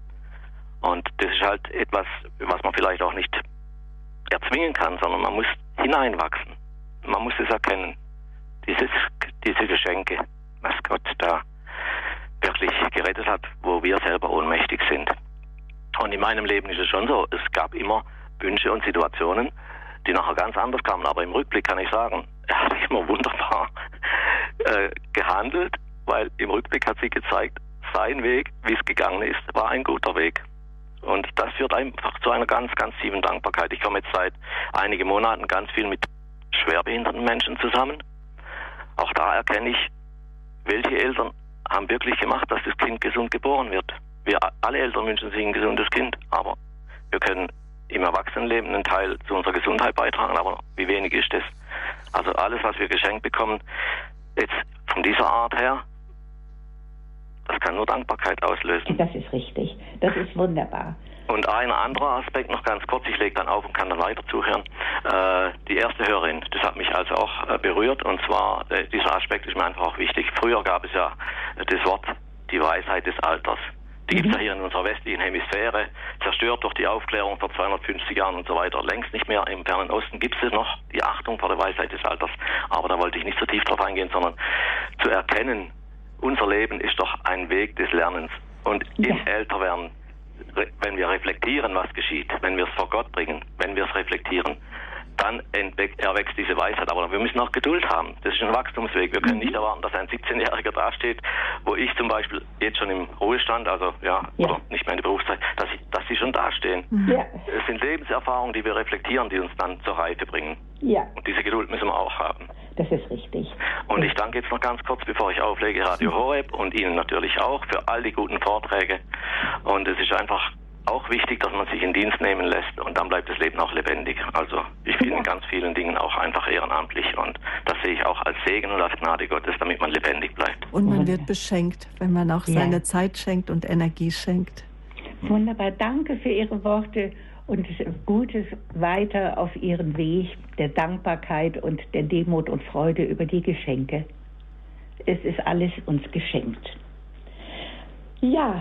Und das ist halt etwas, was man vielleicht auch nicht erzwingen kann, sondern man muss hineinwachsen. Man muss es erkennen. Dieses, diese Geschenke, was Gott da wirklich gerettet hat, wo wir selber ohnmächtig sind. Und in meinem Leben ist es schon so, es gab immer Wünsche und Situationen, die nachher ganz anders kamen. Aber im Rückblick kann ich sagen, er hat immer wunderbar äh, gehandelt, weil im Rückblick hat sich gezeigt, sein Weg, wie es gegangen ist, war ein guter Weg. Und das führt einfach zu einer ganz, ganz tiefen Dankbarkeit. Ich komme jetzt seit einigen Monaten ganz viel mit schwerbehinderten Menschen zusammen. Auch da erkenne ich, welche Eltern haben wirklich gemacht, dass das Kind gesund geboren wird. Wir alle Eltern wünschen sich ein gesundes Kind, aber wir können im Erwachsenenleben einen Teil zu unserer Gesundheit beitragen, aber wie wenig ist das? Also alles, was wir geschenkt bekommen, jetzt von dieser Art her, das kann nur Dankbarkeit auslösen. Das ist richtig. Das ist wunderbar. Und ein anderer Aspekt noch ganz kurz, ich lege dann auf und kann dann weiter zuhören. Äh, die erste Hörerin, das hat mich also auch äh, berührt, und zwar, äh, dieser Aspekt ist mir einfach auch wichtig. Früher gab es ja äh, das Wort, die Weisheit des Alters. Die gibt es ja hier in unserer westlichen Hemisphäre, zerstört durch die Aufklärung vor zweihundertfünfzig Jahren und so weiter. Längst nicht mehr. Im Fernen Osten gibt es noch die Achtung vor der Weisheit des Alters. Aber da wollte ich nicht so tief drauf eingehen, sondern zu erkennen, unser Leben ist doch ein Weg des Lernens. Und ja. im Älterwerden, wenn wir reflektieren, was geschieht, wenn wir es vor Gott bringen, wenn wir es reflektieren, dann erwächst diese Weisheit. Aber wir müssen auch Geduld haben. Das ist ein Wachstumsweg. Wir können nicht erwarten, dass ein siebzehnjähriger dasteht, wo ich zum Beispiel jetzt schon im Ruhestand, also ja, ja. oder nicht mehr in der Berufszeit, dass, ich, dass sie schon dastehen. Ja. Es sind Lebenserfahrungen, die wir reflektieren, die uns dann zur Reife bringen. Ja. Und diese Geduld müssen wir auch haben. Das ist richtig. Und ich danke jetzt noch ganz kurz, bevor ich auflege, Radio Horeb und Ihnen natürlich auch für all die guten Vorträge. Und es ist einfach auch wichtig, dass man sich in Dienst nehmen lässt, und dann bleibt das Leben auch lebendig. Also ich bin in ganz vielen Dingen auch einfach ehrenamtlich, und das sehe ich auch als Segen und als Gnade Gottes, damit man lebendig bleibt. Und man wird beschenkt, wenn man auch ja. seine Zeit schenkt und Energie schenkt. Wunderbar, danke für Ihre Worte und Gutes weiter auf Ihren Weg der Dankbarkeit und der Demut und Freude über die Geschenke. Es ist alles uns geschenkt. Ja.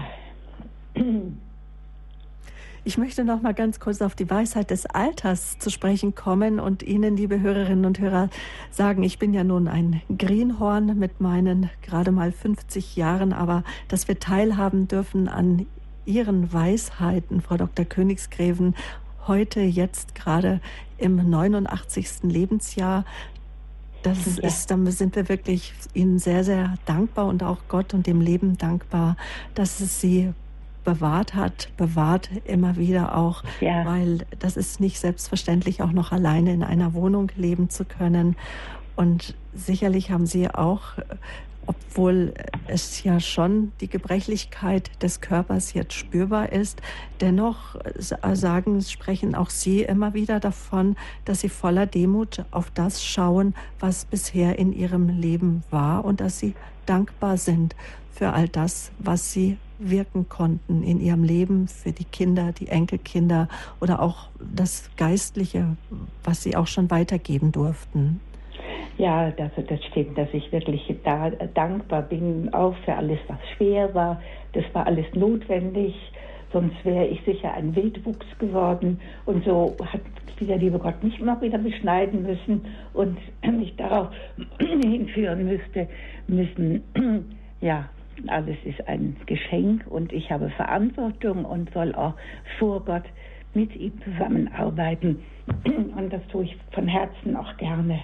Ich möchte noch mal ganz kurz auf die Weisheit des Alters zu sprechen kommen und Ihnen, liebe Hörerinnen und Hörer, sagen, ich bin ja nun ein Greenhorn mit meinen gerade mal fünfzig Jahren, aber dass wir teilhaben dürfen an Ihren Weisheiten, Frau Doktor Königsgräven, heute, jetzt gerade im neunundachtzigsten Lebensjahr, das ja. ist, dann sind wir wirklich Ihnen sehr, sehr dankbar und auch Gott und dem Leben dankbar, dass es Sie bewahrt hat, bewahrt immer wieder auch, ja. weil das ist nicht selbstverständlich, auch noch alleine in einer Wohnung leben zu können. Und sicherlich haben Sie auch, obwohl es ja schon die Gebrechlichkeit des Körpers jetzt spürbar ist, dennoch sagen, sprechen auch Sie immer wieder davon, dass Sie voller Demut auf das schauen, was bisher in Ihrem Leben war, und dass Sie dankbar sind für all das, was Sie wirken konnten in Ihrem Leben, für die Kinder, die Enkelkinder oder auch das Geistliche, was Sie auch schon weitergeben durften. Ja, das, das stimmt, dass ich wirklich da dankbar bin, auch für alles, was schwer war. Das war alles notwendig, sonst wäre ich sicher ein Wildwuchs geworden. Und so hat der liebe Gott mich immer wieder beschneiden müssen und mich darauf hinführen müsste, müssen, ja, alles ist ein Geschenk, und ich habe Verantwortung und soll auch vor Gott mit ihm zusammenarbeiten. Und das tue ich von Herzen auch gerne.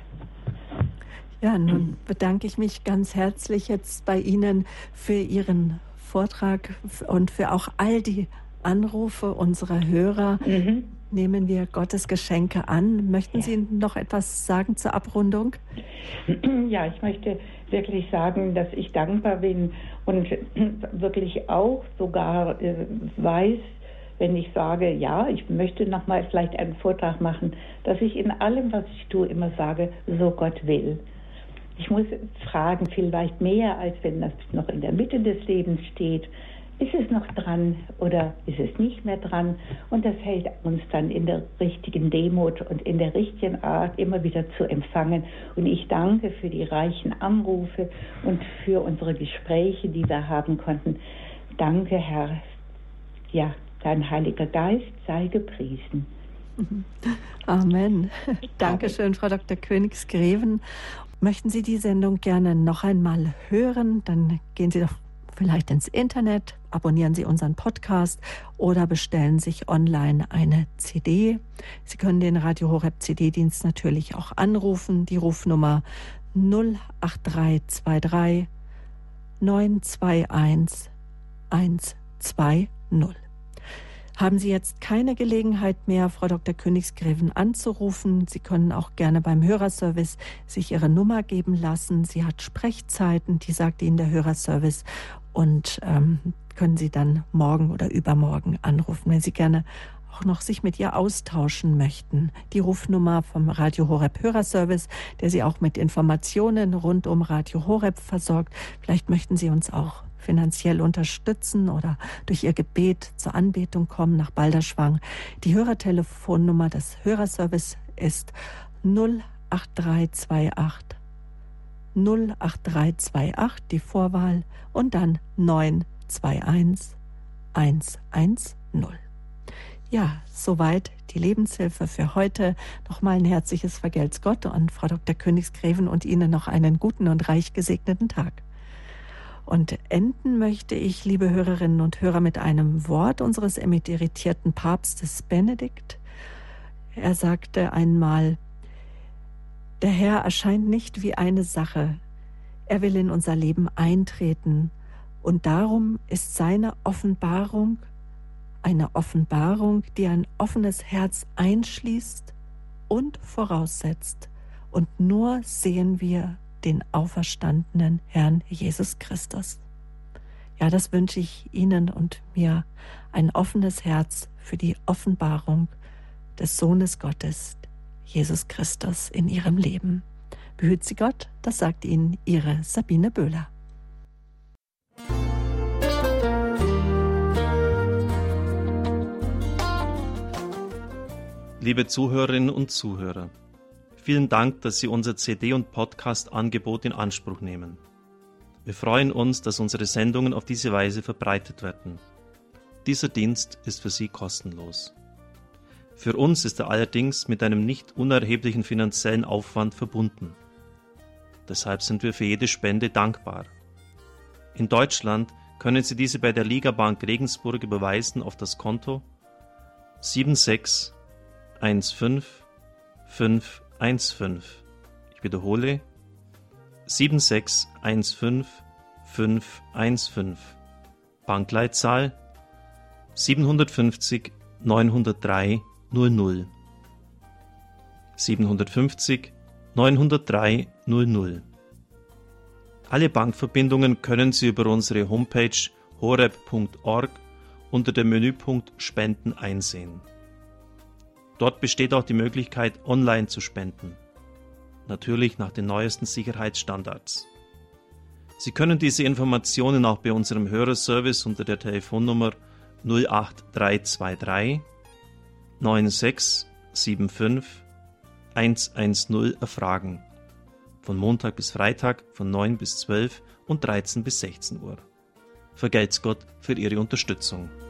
Ja, nun bedanke ich mich ganz herzlich jetzt bei Ihnen für Ihren Vortrag und für auch all die Anrufe unserer Hörer. Mhm. Nehmen wir Gottes Geschenke an. Möchten ja. Sie noch etwas sagen zur Abrundung? Ja, ich möchte wirklich sagen, dass ich dankbar bin und wirklich auch sogar äh, weiß, wenn ich sage, ja, ich möchte noch mal vielleicht einen Vortrag machen, dass ich in allem, was ich tue, immer sage, so Gott will. Ich muss fragen, vielleicht mehr, als wenn das noch in der Mitte des Lebens steht. Ist es noch dran oder ist es nicht mehr dran? Und das hält uns dann in der richtigen Demut und in der richtigen Art immer wieder zu empfangen. Und ich danke für die reichen Anrufe und für unsere Gespräche, die wir haben konnten. Danke, Herr. Ja, dein Heiliger Geist sei gepriesen. Amen. Dankeschön, Frau Doktor Königsgräven. Möchten Sie die Sendung gerne noch einmal hören? Dann gehen Sie doch vielleicht ins Internet, abonnieren Sie unseren Podcast oder bestellen sich online eine C D. Sie können den Radio Horeb C D-Dienst natürlich auch anrufen. Die Rufnummer null acht drei zwei drei neun zwei eins eins zwei null. Haben Sie jetzt keine Gelegenheit mehr, Frau Doktor Königsgräven anzurufen? Sie können auch gerne beim Hörerservice sich Ihre Nummer geben lassen. Sie hat Sprechzeiten, die sagt Ihnen der Hörerservice, und ähm, können Sie dann morgen oder übermorgen anrufen. Wenn Sie gerne auch noch sich mit ihr austauschen möchten. Die Rufnummer vom Radio Horeb Hörerservice, der Sie auch mit Informationen rund um Radio Horeb versorgt. Vielleicht möchten Sie uns auch finanziell unterstützen oder durch Ihr Gebet zur Anbetung kommen nach Balderschwang. Die Hörertelefonnummer des Hörerservice ist null acht drei zwei acht null acht drei zwei acht, die Vorwahl, und dann neun zwei eins eins eins null. Ja, soweit die Lebenshilfe für heute. Nochmal ein herzliches Vergelt's Gott an Frau Doktor Königsgräven und Ihnen noch einen guten und reich gesegneten Tag. Und enden möchte ich, liebe Hörerinnen und Hörer, mit einem Wort unseres emeritierten Papstes Benedikt. Er sagte einmal: Der Herr erscheint nicht wie eine Sache. Er will in unser Leben eintreten. Und darum ist seine Offenbarung eine Offenbarung, die ein offenes Herz einschließt und voraussetzt. Und nur sehen wir den auferstandenen Herrn Jesus Christus. Ja, das wünsche ich Ihnen und mir, ein offenes Herz für die Offenbarung des Sohnes Gottes, Jesus Christus, in Ihrem Leben. Behüt Sie Gott, das sagt Ihnen Ihre Sabine Böhler. Liebe Zuhörerinnen und Zuhörer, vielen Dank, dass Sie unser C D- und Podcast-Angebot in Anspruch nehmen. Wir freuen uns, dass unsere Sendungen auf diese Weise verbreitet werden. Dieser Dienst ist für Sie kostenlos. Für uns ist er allerdings mit einem nicht unerheblichen finanziellen Aufwand verbunden. Deshalb sind wir für jede Spende dankbar. In Deutschland können Sie diese bei der Ligabank Regensburg überweisen auf das Konto sieben sechs eins fünf fünf eins fünf. Ich wiederhole sieben sechs eins fünf fünf eins fünf. Bankleitzahl siebenhundertfünfzig neunhundertdrei null null. siebenhundertfünfzig neunhundertdrei null null. Alle Bankverbindungen können Sie über unsere Homepage horeb punkt org unter dem Menüpunkt Spenden einsehen. Dort besteht auch die Möglichkeit, online zu spenden. Natürlich nach den neuesten Sicherheitsstandards. Sie können diese Informationen auch bei unserem Hörerservice unter der Telefonnummer null acht drei zwei drei neun sechs sieben fünf eins eins null erfragen. Von Montag bis Freitag von neun bis zwölf und dreizehn bis sechzehn Uhr. Vergelt's Gott für Ihre Unterstützung.